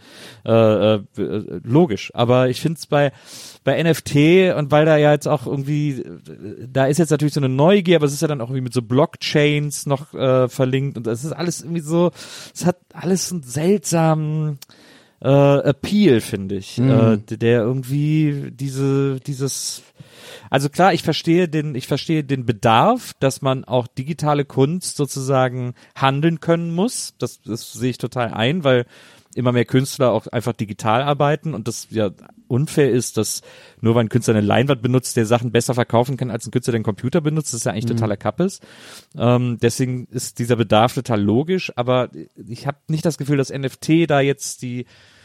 logisch. Aber ich finde es bei NFT und weil da ja jetzt auch irgendwie, da ist jetzt natürlich so eine Neugier, aber es ist ja dann auch irgendwie mit so Blockchains noch verlinkt und das ist alles irgendwie so, es hat alles einen seltsamen Appeal, finde ich, der irgendwie dieses, also klar, ich verstehe den Bedarf, dass man auch digitale Kunst sozusagen handeln können muss, das sehe ich total ein, weil immer mehr Künstler auch einfach digital arbeiten und das ja unfair ist, dass nur weil ein Künstler eine Leinwand benutzt, der Sachen besser verkaufen kann, als ein Künstler, der den Computer benutzt, das ist ja eigentlich totaler Kappes. Deswegen ist dieser Bedarf total logisch, aber ich habe nicht das Gefühl, dass NFT da jetzt die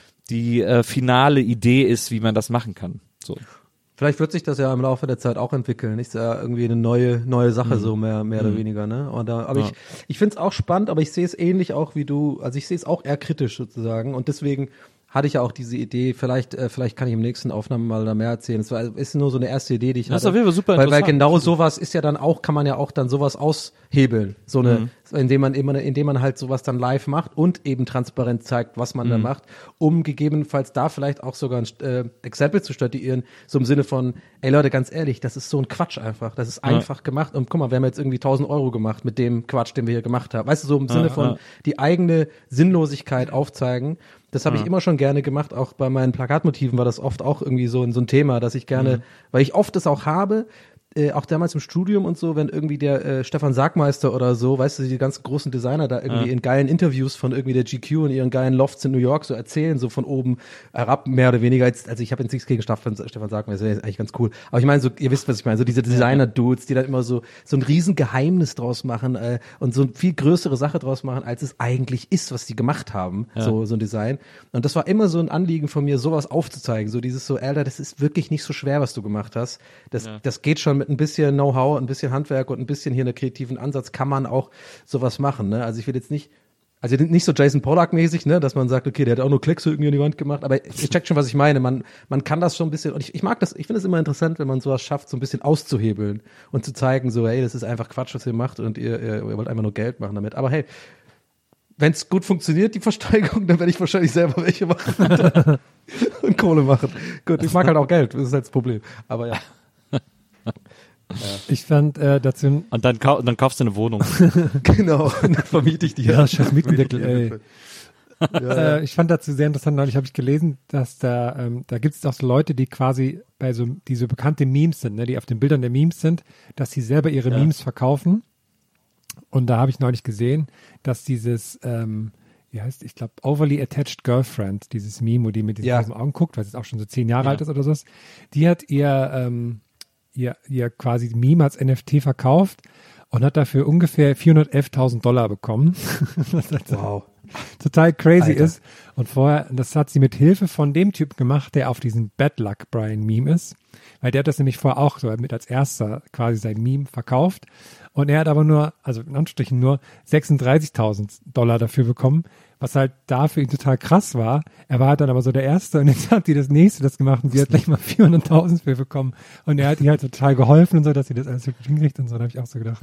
finale Idee ist, wie man das machen kann. So. Vielleicht wird sich das ja im Laufe der Zeit auch entwickeln. Ist ja irgendwie eine neue Sache, so mehr oder weniger, ne? Aber ich finde es auch spannend, aber ich sehe es ähnlich auch wie du. Also ich sehe es auch eher kritisch sozusagen und deswegen hatte ich ja auch diese Idee, vielleicht kann ich im nächsten Aufnahme mal da mehr erzählen. Es ist nur so eine erste Idee, die ich hatte. Das ist auf jeden Fall super weil interessant. genau sowas ist ja dann auch, kann man ja auch dann sowas aushebeln. So eine, indem man halt sowas dann live macht und eben transparent zeigt, was man da macht, um gegebenenfalls da vielleicht auch sogar ein Exempel zu statuieren, so im Sinne von, ey Leute, ganz ehrlich, das ist so ein Quatsch einfach. Das ist einfach gemacht und guck mal, wir haben jetzt irgendwie 1.000 Euro gemacht mit dem Quatsch, den wir hier gemacht haben. Weißt du, so im Sinne von die eigene Sinnlosigkeit aufzeigen. Das habe ich immer schon gerne gemacht, auch bei meinen Plakatmotiven war das oft auch irgendwie so ein Thema, dass ich gerne, weil ich oft das auch habe, auch damals im Studium und so, wenn irgendwie der Stefan Sargmeister oder so, weißt du, die ganzen großen Designer da irgendwie in geilen Interviews von irgendwie der GQ in ihren geilen Lofts in New York so erzählen, so von oben herab, mehr oder weniger. Also ich habe jetzt nichts gegen Stefan Sargmeister, der ist eigentlich ganz cool. Aber ich meine, so, ihr wisst, was ich meine, so diese Designer-Dudes, die dann immer so ein riesen Geheimnis draus machen und so eine viel größere Sache draus machen, als es eigentlich ist, was die gemacht haben, so ein Design. Und das war immer so ein Anliegen von mir, sowas aufzuzeigen, so dieses so, Alter, das ist wirklich nicht so schwer, was du gemacht hast. Das geht schon mit ein bisschen Know-how, ein bisschen Handwerk und ein bisschen hier einen kreativen Ansatz kann man auch sowas machen, ne? Also ich will jetzt nicht so Jason Pollock-mäßig, ne, dass man sagt, okay, der hat auch nur Klecks irgendwie an die Wand gemacht, aber ich check schon, was ich meine. Man kann das schon ein bisschen, und ich mag das, ich finde es immer interessant, wenn man sowas schafft, so ein bisschen auszuhebeln und zu zeigen, so, hey, das ist einfach Quatsch, was ihr macht und ihr wollt einfach nur Geld machen damit. Aber hey, wenn es gut funktioniert, die Versteigerung, dann werde ich wahrscheinlich selber welche machen und Kohle machen. Gut, ich mag halt auch Geld, das ist halt das Problem. Aber ja. Ich fand dazu... Und dann kaufst du eine Wohnung. Genau, und dann vermiete ich die. Ja, scheiß Mietendeckel, ey. Ich fand dazu sehr interessant, neulich habe ich gelesen, dass da gibt es auch so Leute, die quasi bei die so bekannte Memes sind, ne, die auf den Bildern der Memes sind, dass sie selber ihre Memes verkaufen. Und da habe ich neulich gesehen, dass dieses, wie heißt, ich glaube, Overly Attached Girlfriend, dieses Meme, wo die mit diesen großen Augen guckt, was jetzt auch schon so 10 Jahre alt ist oder so, die hat ihr quasi Meme als NFT verkauft und hat dafür ungefähr $411.000 bekommen. Was halt wow. Total crazy ist. Und vorher, das hat sie mit Hilfe von dem Typ gemacht, der auf diesem Bad Luck Brian Meme ist. Weil der hat das nämlich vorher auch so mit als erster quasi sein Meme verkauft. Und er hat aber nur, also in Anführungsstrichen nur $36.000 dafür bekommen, was halt da für ihn total krass war. Er war halt dann aber so der Erste und jetzt hat die das Nächste das gemacht und sie hat gleich mal 400.000 für bekommen. Und er hat ihr halt total geholfen und so, dass sie das alles wirklich hinkriegt und so. Da habe ich auch so gedacht.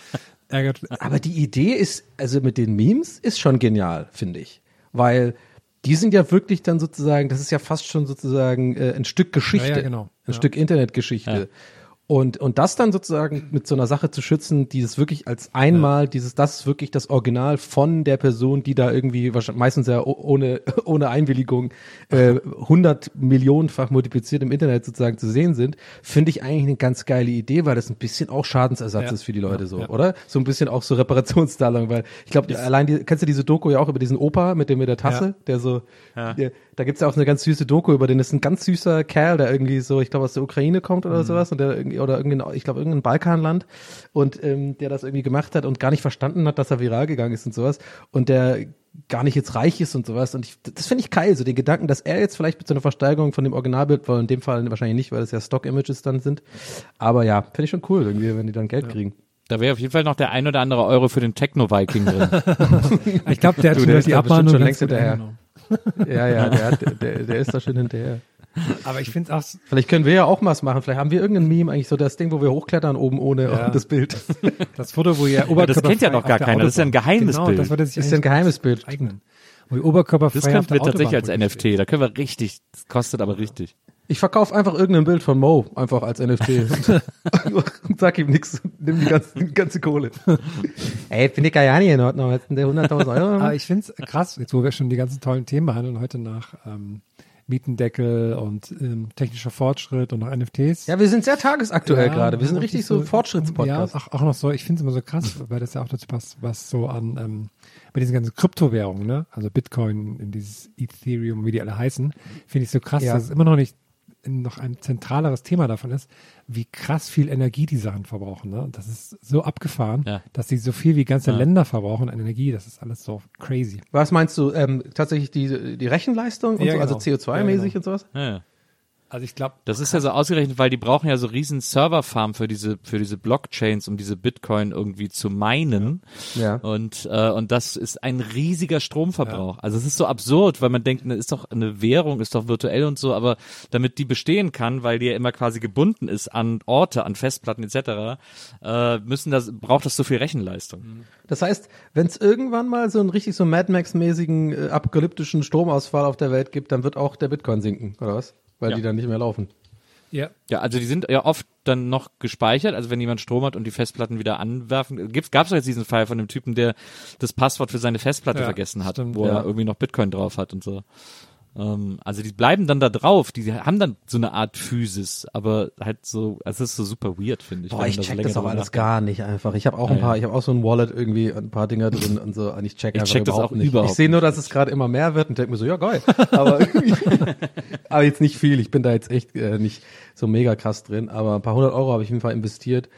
Aber die Idee ist, also mit den Memes, ist schon genial, finde ich. Weil die sind ja wirklich dann sozusagen, das ist ja fast schon sozusagen ein Stück Geschichte. Ja, genau. Ein Stück Internetgeschichte. Ja. Und das dann sozusagen mit so einer Sache zu schützen, die es wirklich als einmal, das ist wirklich das Original von der Person, die da irgendwie wahrscheinlich meistens ja ohne Einwilligung 100 Millionenfach multipliziert im Internet sozusagen zu sehen sind, finde ich eigentlich eine ganz geile Idee, weil das ein bisschen auch Schadensersatz ist für die Leute oder? So ein bisschen auch so Reparationszahlung, weil ich glaube, kennst du diese Doku ja auch über diesen Opa mit der Tasse, der so, da gibt's ja auch eine ganz süße Doku über den, das ist ein ganz süßer Kerl, der irgendwie so, ich glaube aus der Ukraine kommt oder sowas und der irgendwie oder irgendein Balkanland und der das irgendwie gemacht hat und gar nicht verstanden hat, dass er viral gegangen ist und sowas und der gar nicht jetzt reich ist und sowas und das finde ich geil, so den Gedanken, dass er jetzt vielleicht mit so einer Versteigerung von dem Originalbild, weil in dem Fall wahrscheinlich nicht, weil das ja Stock-Images dann sind, aber ja, finde ich schon cool irgendwie, wenn die dann Geld kriegen. Da wäre auf jeden Fall noch der ein oder andere Euro für den Techno-Viking drin. Ich glaube, der hat schon die Abmahnung schon längst längst hinterher. Ja, der ist da schon hinterher. Aber ich finde es auch. Vielleicht können wir ja auch was machen. Vielleicht haben wir irgendein Meme, eigentlich so das Ding, wo wir hochklettern oben ohne das Bild. Das Foto, wo ihr Ja, das kennt ja noch gar keiner. Das ist ja ein geheimes genau, Bild. Das würde sich Das ist ja ein geheimes Bild. eignen. Wo ihr oberkörperfrei Das könnten wir auf der tatsächlich als Autobahn NFT. Da können wir richtig, das kostet aber richtig. Ich verkaufe einfach irgendein Bild von Mo, einfach als NFT. Und sag ihm nichts, nimm die ganze Kohle. Ey, finde ich gar nicht in Ordnung. Jetzt sind der 100.000 Euro. Aber ich finde es krass, jetzt wo wir schon die ganzen tollen Themen behandeln, heute nach Mietendeckel und technischer Fortschritt und nach NFTs. Ja, wir sind sehr tagesaktuell Ja, gerade. Wir sind und richtig die so Fortschrittspodcast. Ja, auch noch so, ich finde es immer so krass, weil das ja auch dazu passt, was so an bei diesen ganzen Kryptowährungen, ne? Also Bitcoin, in dieses Ethereum, wie die alle heißen, finde ich so krass, Ja. dass es immer noch nicht noch ein zentraleres Thema davon ist, wie krass viel Energie die Sachen verbrauchen. Ne? Das ist so abgefahren, dass sie so viel wie ganze Länder verbrauchen an Energie. Das ist alles so crazy. Was meinst du, tatsächlich die Rechenleistung und Ja, so, also genau. CO2-mäßig und sowas? Ja. Also ich glaube, Das ist ja so ausgerechnet, weil die brauchen ja so riesen Serverfarmen für diese Blockchains, um diese Bitcoin irgendwie zu minen. Ja. Und das ist ein riesiger Stromverbrauch. Also es ist so absurd, weil man denkt, ne, ist doch eine Währung, ist doch virtuell und so, aber damit die bestehen kann, weil die ja immer quasi gebunden ist an Orte, an Festplatten etc., braucht das so viel Rechenleistung. Das heißt, wenn es irgendwann mal so einen richtig so Mad Max-mäßigen apokalyptischen Stromausfall auf der Welt gibt, dann wird auch der Bitcoin sinken, oder was? Weil die dann nicht mehr laufen. ja. Ja, also die sind ja oft dann noch gespeichert, also wenn jemand Strom hat und die Festplatten wieder anwerfen. Gab's doch jetzt diesen Fall von dem Typen, der das Passwort für seine Festplatte Ja, vergessen hat, stimmt, wo er irgendwie noch Bitcoin drauf hat und so. Also die bleiben dann da drauf, die haben dann so eine Art Physis, aber halt so, also es ist so super weird, finde ich. Boah, wenn ich man da so check länger das auch drüber alles nachdenkt. gar nicht einfach. Ich habe auch ich habe auch so ein Wallet irgendwie, ein paar Dinger drin und so, und ich check Ich einfach check das überhaupt auch nicht. überhaupt Ich sehe nur, dass es gerade immer mehr wird und denke mir so, ja geil. Aber irgendwie, aber jetzt nicht viel. Ich bin da jetzt echt nicht so mega krass drin, aber ein paar 100 Euro habe ich auf jeden Fall investiert.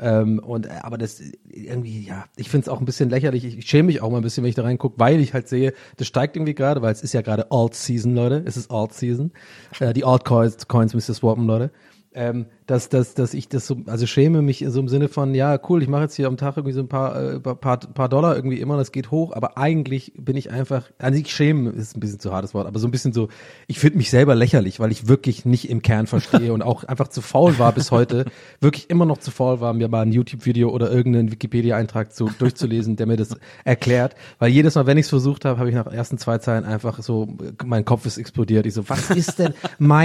Aber das irgendwie, ja, ich finde es auch ein bisschen lächerlich. Ich schäme mich auch mal ein bisschen, wenn ich da reingucke, weil ich halt sehe, das steigt irgendwie gerade, weil es ist ja gerade Alt-Season, Leute. Es ist Alt-Season. Die Altcoins müsst ihr swappen, Leute. Dass ich das so, also schäme mich so im Sinne von, ja, cool, ich mache jetzt hier am Tag irgendwie so ein paar Dollar irgendwie immer, das geht hoch, aber eigentlich bin ich einfach, also ich schäme, ist ein bisschen zu hartes Wort, aber so ein bisschen so, ich finde mich selber lächerlich, weil ich wirklich nicht im Kern verstehe und auch einfach zu faul war bis heute, wirklich immer noch zu faul war, mir mal ein YouTube-Video oder irgendeinen Wikipedia-Eintrag durchzulesen, der mir das erklärt, weil jedes Mal, wenn ich es versucht habe, habe ich nach den ersten 2 Zeilen einfach so, mein Kopf ist explodiert, ich so, was ist denn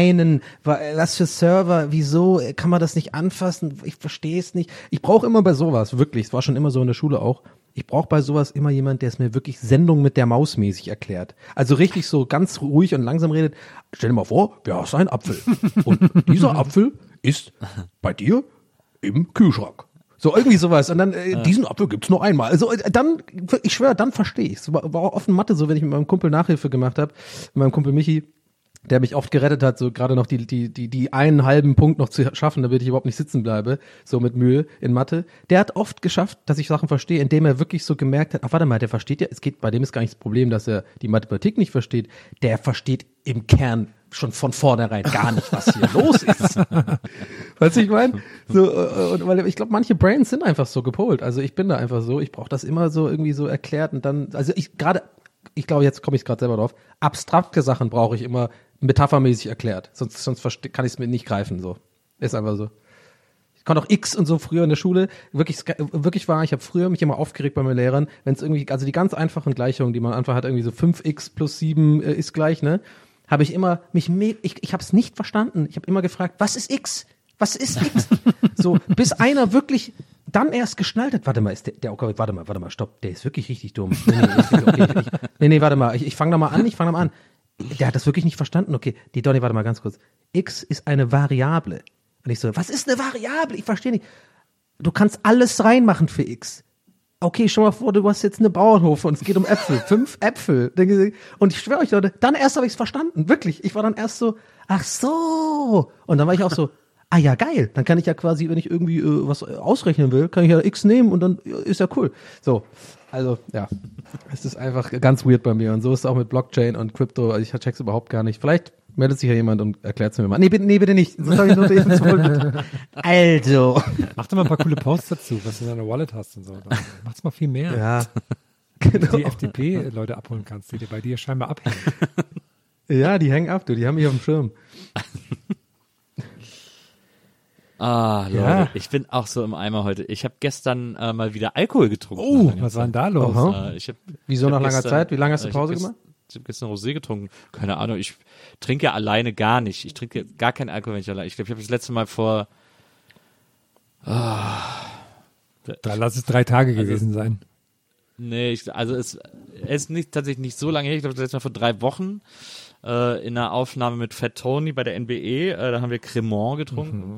was für Server, wieso kann man das nicht anfassen? Ich verstehe es nicht. Ich brauche immer bei sowas, wirklich, es war schon immer so in der Schule auch, ich brauche bei sowas immer jemand, der es mir wirklich Sendung mit der Maus mäßig erklärt. Also richtig so ganz ruhig und langsam redet. Stell dir mal vor, du hast einen Apfel. Und dieser Apfel ist bei dir im Kühlschrank. So irgendwie sowas. Und dann, diesen Apfel gibt's nur einmal. Also dann, ich schwöre, dann verstehe ich es. War auch oft in Mathe so, wenn ich mit meinem Kumpel Nachhilfe gemacht habe, mit meinem Kumpel Michi, der mich oft gerettet hat, so gerade noch die einen halben Punkt noch zu schaffen, damit ich überhaupt nicht sitzen bleibe, so mit Mühe in Mathe. Der hat oft geschafft, dass ich Sachen verstehe, indem er wirklich so gemerkt hat, ach warte mal, der versteht ja, bei dem ist gar nicht das Problem, dass er die Mathematik nicht versteht, der versteht im Kern schon von vornherein gar nicht, was hier los ist. Weißt du, ich meine? So, weil ich glaube, manche Brains sind einfach so gepolt. Also ich bin da einfach so, ich brauche das immer so irgendwie so erklärt und dann, also ich glaube, jetzt komme ich gerade selber drauf, abstrakte Sachen brauche ich immer metaphermäßig erklärt, sonst kann ich es mir nicht greifen, so. Ist einfach so. Ich konnte auch X und so früher in der Schule, wirklich war, ich habe früher mich immer aufgeregt bei meinen Lehrern, wenn es irgendwie, also die ganz einfachen Gleichungen, die man einfach hat, irgendwie so 5x plus 7 ist gleich, ne, habe ich immer ich habe es nicht verstanden. Ich habe immer gefragt, was ist X? Was ist X? So, bis einer wirklich dann erst geschnallt hat, warte mal, okay, warte mal, stopp, der ist wirklich richtig dumm. Nee, warte mal, ich fange da mal an. Der hat das wirklich nicht verstanden. Okay, Donny, warte mal ganz kurz. X ist eine Variable. Und ich so, was ist eine Variable? Ich verstehe nicht. Du kannst alles reinmachen für X. Okay, stell mal vor, du hast jetzt eine Bauernhof und es geht um Äpfel. 5 Äpfel. Und ich schwöre euch, Leute, dann erst habe ich es verstanden. Wirklich. Ich war dann erst so, ach so. Und dann war ich auch so, ah ja, geil. Dann kann ich ja quasi, wenn ich irgendwie was ausrechnen will, kann ich ja X nehmen und dann ist ja cool. So. Also, ja, es ist einfach ganz weird bei mir. Und so ist es auch mit Blockchain und Crypto. Also ich check's überhaupt gar nicht. Vielleicht Meldet sich ja jemand und erklärt es mir mal. Nee, bitte nicht. Das habe ich nur eben zurück. Also. Mach doch mal ein paar coole Posts dazu, was du in deiner Wallet hast und so. Dann mach's mal viel mehr. Ja. Genau. Die FDP-Leute abholen kannst, die dir bei dir scheinbar abhängen. Ja, die hängen ab, die haben mich auf dem Schirm. Leute, Ja. ich bin auch so im Eimer heute. Ich habe gestern mal wieder Alkohol getrunken. Oh, was war denn da los? Aha. Wieso hab nach langer gestern- Zeit? Wie lange hast du ich hab Pause gest- gemacht? Ich habe gestern Rosé getrunken. Keine Ahnung, ich trinke ja alleine gar nicht. Ich trinke gar keinen Alkohol, wenn ich alleine. Ich glaube, ich habe das letzte Mal vor... Da lass es 3 Tage gewesen sein. Nee, es ist nicht, tatsächlich nicht so lange her. Ich glaube, das letzte Mal vor 3 Wochen in einer Aufnahme mit Fat Tony bei der NBE. Da haben wir Cremant getrunken.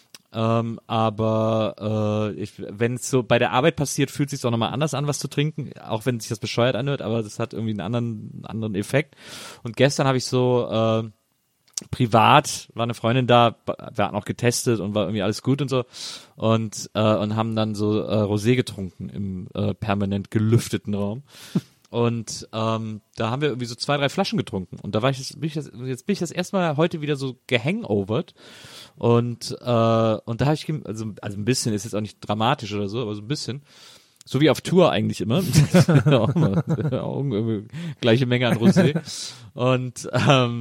Aber wenn es so bei der Arbeit passiert, fühlt es sich auch nochmal anders an, was zu trinken, auch wenn sich das bescheuert anhört, aber das hat irgendwie einen anderen Effekt. Und gestern habe ich so privat, war eine Freundin da, wir hatten auch getestet und war irgendwie alles gut und so und haben dann so Rosé getrunken im permanent gelüfteten Raum. Und da haben wir irgendwie so 2, 3 Flaschen getrunken. Und da bin ich das erste Mal heute wieder so gehangovert. Und da habe ich, also ein bisschen, ist jetzt auch nicht dramatisch oder so, aber so ein bisschen. So wie auf Tour eigentlich immer. Auch gleiche Menge an Rosé. Und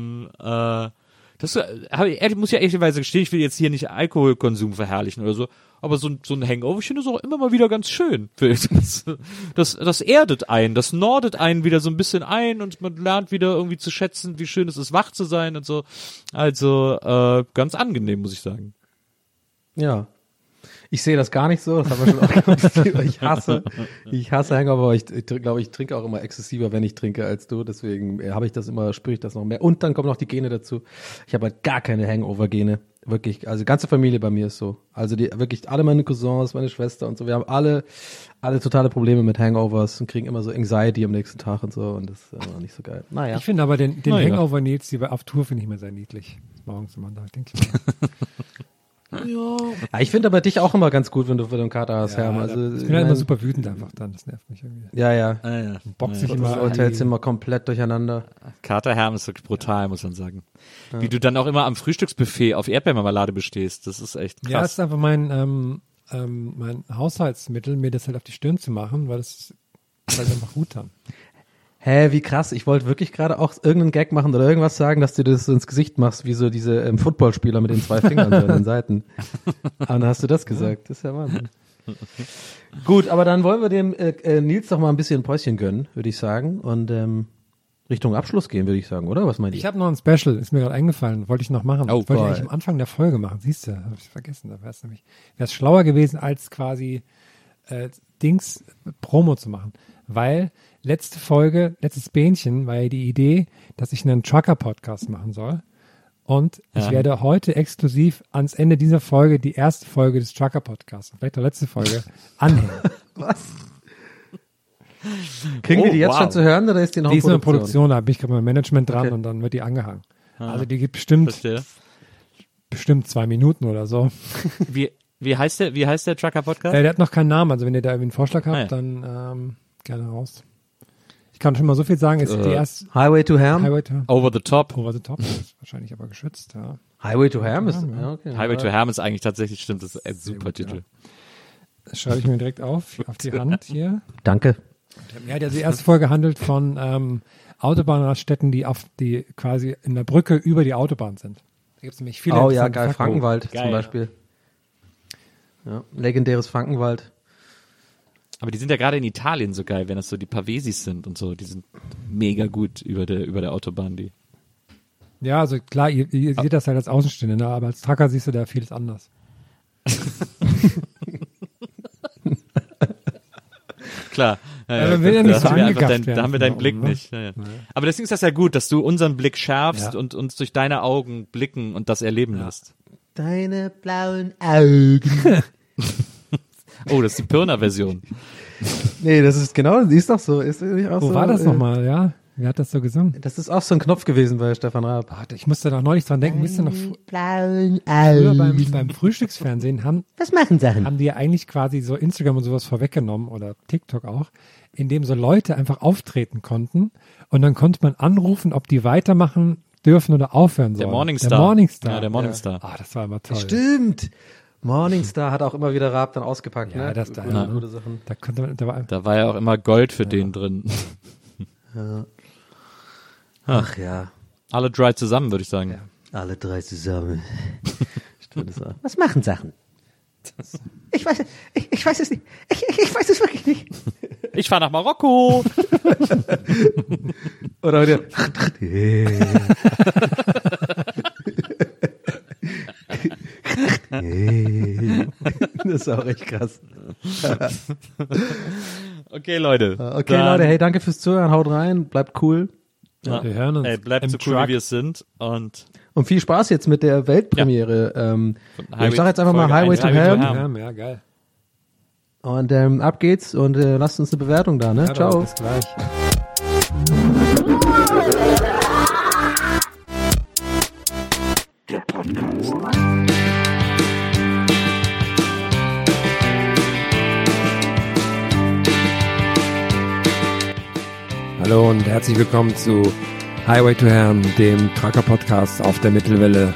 ich muss ja ehrlicherweise gestehen, ich will jetzt hier nicht Alkoholkonsum verherrlichen oder so, aber so ein Hangover, ich finde das auch immer mal wieder ganz schön. Das erdet einen, das nordet einen wieder so ein bisschen ein und man lernt wieder irgendwie zu schätzen, wie schön es ist, wach zu sein und so. Also ganz angenehm, muss ich sagen. Ja. Ich sehe das gar nicht so, das haben wir schon auch gehabt. Ich hasse Hangover, aber ich glaube, ich trinke auch immer exzessiver, wenn ich trinke, als du. Deswegen spüre ich das noch mehr. Und dann kommen noch die Gene dazu. Ich habe halt gar keine Hangover-Gene. Wirklich, also die ganze Familie bei mir ist so. Also wirklich alle meine Cousins, meine Schwester und so. Wir haben alle totale Probleme mit Hangovers und kriegen immer so Anxiety am nächsten Tag und so. Und das ist immer nicht so geil. Naja. Ich finde aber den Hangover Nils, die auf Tour finde ich immer sehr niedlich. Morgens immer da, denke ich. Ja, ich finde aber dich auch immer ganz gut, wenn du einen Kater hast, Herm. Also, ich bin halt immer super wütend einfach dann, das nervt mich irgendwie. Ja. Boxt sich Das immer Hotelzimmer komplett durcheinander. Kater Herm ist wirklich brutal, muss man sagen. Ja. Wie du dann auch immer am Frühstücksbuffet auf Erdbeermarmelade bestehst, das ist echt krass. Ja, es ist einfach mein Haushaltsmittel, mir das halt auf die Stirn zu machen, weil es halt einfach gut dann. Hä, wie krass. Ich wollte wirklich gerade auch irgendeinen Gag machen oder irgendwas sagen, dass du das so ins Gesicht machst, wie so diese Footballspieler mit den 2 Fingern so an den Seiten. Und dann hast du das gesagt. Das ist ja Wahnsinn. Gut, aber dann wollen wir dem Nils doch mal ein bisschen ein Päuschen gönnen, würde ich sagen. Und Richtung Abschluss gehen, würde ich sagen, oder? Was meint ihr? Ich habe noch ein Special, ist mir gerade eingefallen, wollte ich noch machen. Oh, wollte ich eigentlich am Anfang der Folge machen, siehst du, habe ich vergessen. Da wäre es schlauer gewesen, als quasi Promo zu machen. Weil letztes Bähnchen war ja die Idee, dass ich einen Trucker-Podcast machen soll. Und ich werde heute exklusiv ans Ende dieser Folge die erste Folge des Trucker-Podcasts, vielleicht die letzte Folge, anhängen. Was? Kriegen wir die jetzt schon zu hören oder ist die noch in Produktion? Die ist in Produktion, da bin ich gerade mit Management dran und dann wird die angehangen. Also die gibt bestimmt 2 Minuten oder so. Wie heißt der Trucker-Podcast? Der hat noch keinen Namen, also wenn ihr da irgendwie einen Vorschlag habt, dann gerne raus. Ich kann schon mal so viel sagen, ist die erste Highway to Herm? Over the Top. Over the Top, ist wahrscheinlich aber geschützt, ja. Highway to Herm ist, ja, okay. Highway to Herm ist eigentlich tatsächlich, stimmt, das ist ein super Titel. Ja. Das schreibe ich mir direkt auf die Hand hier. Danke. Ja, die erste Folge handelt von Autobahnraststätten, die quasi in der Brücke über die Autobahn sind. Da gibt es nämlich viele. Oh ja, geil, Frankenwald zum Beispiel. Ja, legendäres Frankenwald. Aber die sind ja gerade in Italien so geil, wenn das so die Pavesis sind und so. Die sind mega gut über der Autobahn, die. Ja, also klar, ihr seht das halt als Außenstehende, ne? Aber als Trucker siehst du da vieles anders. Klar. Ja, will ja nicht so angegafft da haben wir deinen Blick nicht. Ja. Aber deswegen ist das ja gut, dass du unseren Blick schärfst und uns durch deine Augen blicken und das erleben lässt. Deine blauen Augen. Oh, das ist die Pirna-Version. Nee, das ist genau, die ist doch so. Ist nicht auch Wo so, war das nochmal, ja? Wer hat das so gesungen? Das ist auch so ein Knopf gewesen bei Stefan Raab. Warte, ich musste da neulich dran denken, wisst ihr noch, blauen früher Augen. beim Frühstücksfernsehen haben die ja eigentlich quasi so Instagram und sowas vorweggenommen oder TikTok auch, in dem so Leute einfach auftreten konnten und dann konnte man anrufen, ob die weitermachen dürfen oder aufhören sollen. Der Morningstar. Der Morningstar. Ja, der Morningstar. Ah, das war immer toll. Stimmt. Morningstar hat auch immer wieder Raab dann ausgepackt, Ja, ne? das da. Gute Sachen. Da konnte man, da war, Da war ja auch immer Gold für den drin. Ach ja. Alle drei zusammen, würde ich sagen. Ja. Alle drei zusammen. Stimmt, das war. Was machen Sachen? Ich weiß es nicht. Ich weiß es wirklich nicht. Ich fahre nach Marokko. Oder wieder. Das ist auch echt krass. Okay, Leute. Okay, Dann- Leute, hey, danke fürs Zuhören. Haut rein, bleibt cool. Ja. wir hören uns. Ey, bleibt im so cool, Truck. wie wir es sind. Und Und viel Spaß jetzt mit der Weltpremiere. Ich sage jetzt einfach mal Folge Highway 1, to Highway to Hell. Hell. Ja, geil. Und ab geht's und lasst uns eine Bewertung da, ne? Ja, Ciao. Bis gleich. Der Podcast. Hallo und herzlich willkommen zu Highway to Hell, dem Trucker-Podcast auf der Mittelwelle.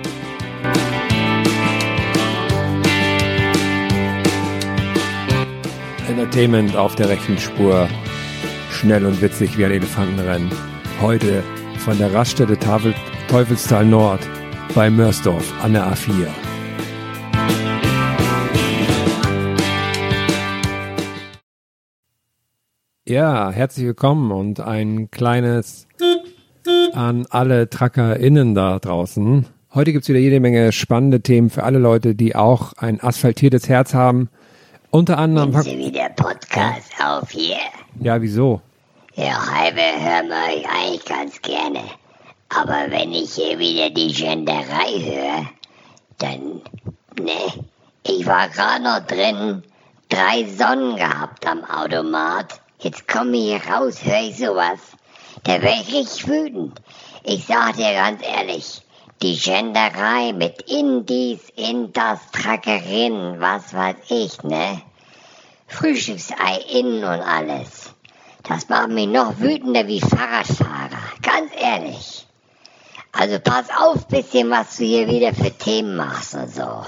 Entertainment auf der rechten Spur. Schnell und witzig wie ein Elefantenrennen. Heute von der Raststätte Teufelstal Nord bei Mörsdorf an der A4. Ja, herzlich willkommen und ein kleines an alle TruckerInnen da draußen. Heute gibt's wieder jede Menge spannende Themen für alle Leute, die auch ein asphaltiertes Herz haben. Unter anderem... Nehmen Sie wieder Podcast auf hier. Ja, wieso? Ja, halbe hören wir euch eigentlich ganz gerne. Aber wenn ich hier wieder die Genderei höre, dann, ne, ich war gerade noch drin, 3 Sonnen gehabt am Automat. Jetzt komme ich hier raus, höre ich sowas. Da wäre ich richtig wütend. Ich sag dir ganz ehrlich, die Genderei mit in dies, in das, Trackerin, was weiß ich, ne? Frühstücksei innen und alles. Das macht mich noch wütender wie Fahrradfahrer, ganz ehrlich. Also pass auf bisschen, was du hier wieder für Themen machst und so.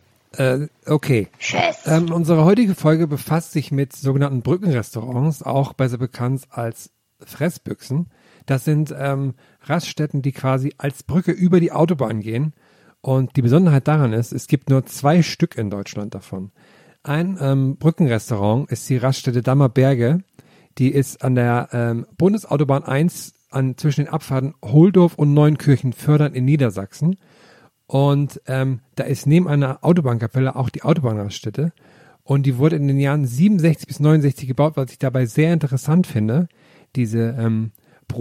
Okay. Tschüss. Unsere heutige Folge befasst sich mit sogenannten Brückenrestaurants, auch besser bekannt als Fressbüchsen. Das sind Raststätten, die quasi als Brücke über die Autobahn gehen. Und die Besonderheit daran ist, es gibt nur 2 Stück in Deutschland davon. Ein Brückenrestaurant ist die Raststätte Dammerberge. Die ist an der Bundesautobahn 1 zwischen den Abfahrten Holdorf und Neunkirchen-Fördern in Niedersachsen. Und da ist neben einer Autobahnkapelle auch die Autobahnraststätte. Und die wurde in den Jahren 67 bis 69 gebaut, was ich dabei sehr interessant finde. Diese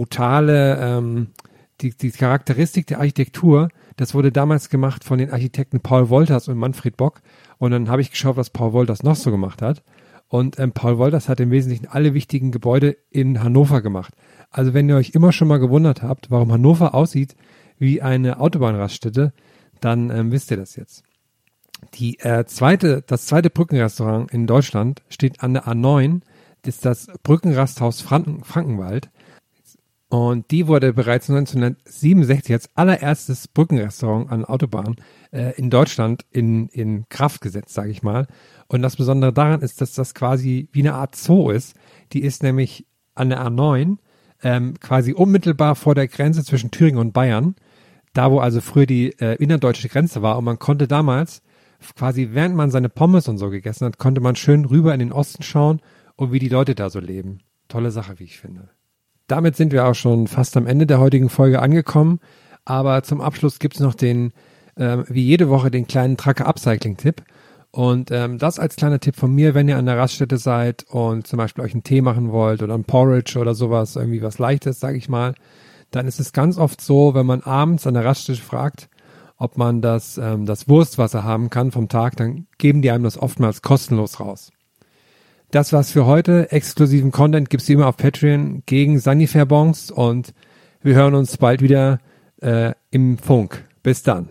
brutale, die Charakteristik der Architektur, das wurde damals gemacht von den Architekten Paul Wolters und Manfred Bock. Und dann habe ich geschaut, was Paul Wolters noch so gemacht hat. Und Paul Wolters hat im Wesentlichen alle wichtigen Gebäude in Hannover gemacht. Also wenn ihr euch immer schon mal gewundert habt, warum Hannover aussieht wie eine Autobahnraststätte, dann wisst ihr das jetzt. Das zweite Brückenrestaurant in Deutschland steht an der A9, das ist das Brückenrasthaus Frankenwald. Und die wurde bereits 1967 als allererstes Brückenrestaurant an der Autobahn in Deutschland in Kraft gesetzt, sage ich mal. Und das Besondere daran ist, dass das quasi wie eine Art Zoo ist. Die ist nämlich an der A9 quasi unmittelbar vor der Grenze zwischen Thüringen und Bayern. Da, wo also früher die innerdeutsche Grenze war. Und man konnte damals quasi, während man seine Pommes und so gegessen hat, konnte man schön rüber in den Osten schauen und wie die Leute da so leben. Tolle Sache, wie ich finde. Damit sind wir auch schon fast am Ende der heutigen Folge angekommen. Aber zum Abschluss gibt's noch wie jede Woche, den kleinen Trucker-Upcycling-Tipp. Und das als kleiner Tipp von mir, wenn ihr an der Raststätte seid und zum Beispiel euch einen Tee machen wollt oder ein Porridge oder sowas, irgendwie was Leichtes, sage ich mal, dann ist es ganz oft so, wenn man abends an der Raststätte fragt, ob man das Wurstwasser haben kann vom Tag, dann geben die einem das oftmals kostenlos raus. Das war's für heute. Exklusiven Content gibt's wie immer auf Patreon gegen Sanifair-Bons und wir hören uns bald wieder im Funk. Bis dann.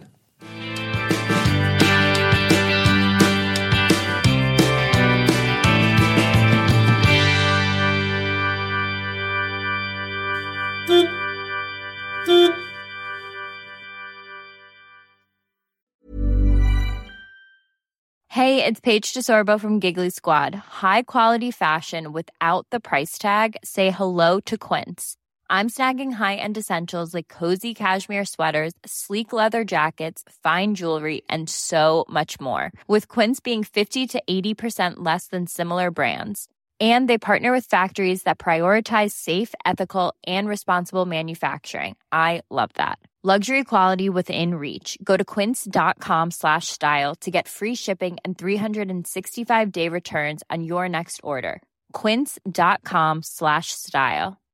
Hey, it's Paige DeSorbo from Giggly Squad. High quality fashion without the price tag. Say hello to Quince. I'm snagging high-end essentials like cozy cashmere sweaters, sleek leather jackets, fine jewelry, and so much more. With Quince being 50 to 80% less than similar brands. And they partner with factories that prioritize safe, ethical, and responsible manufacturing. I love that. Luxury quality within reach. Go to quince.com/style to get free shipping and 365-day returns on your next order. Quince.com/style.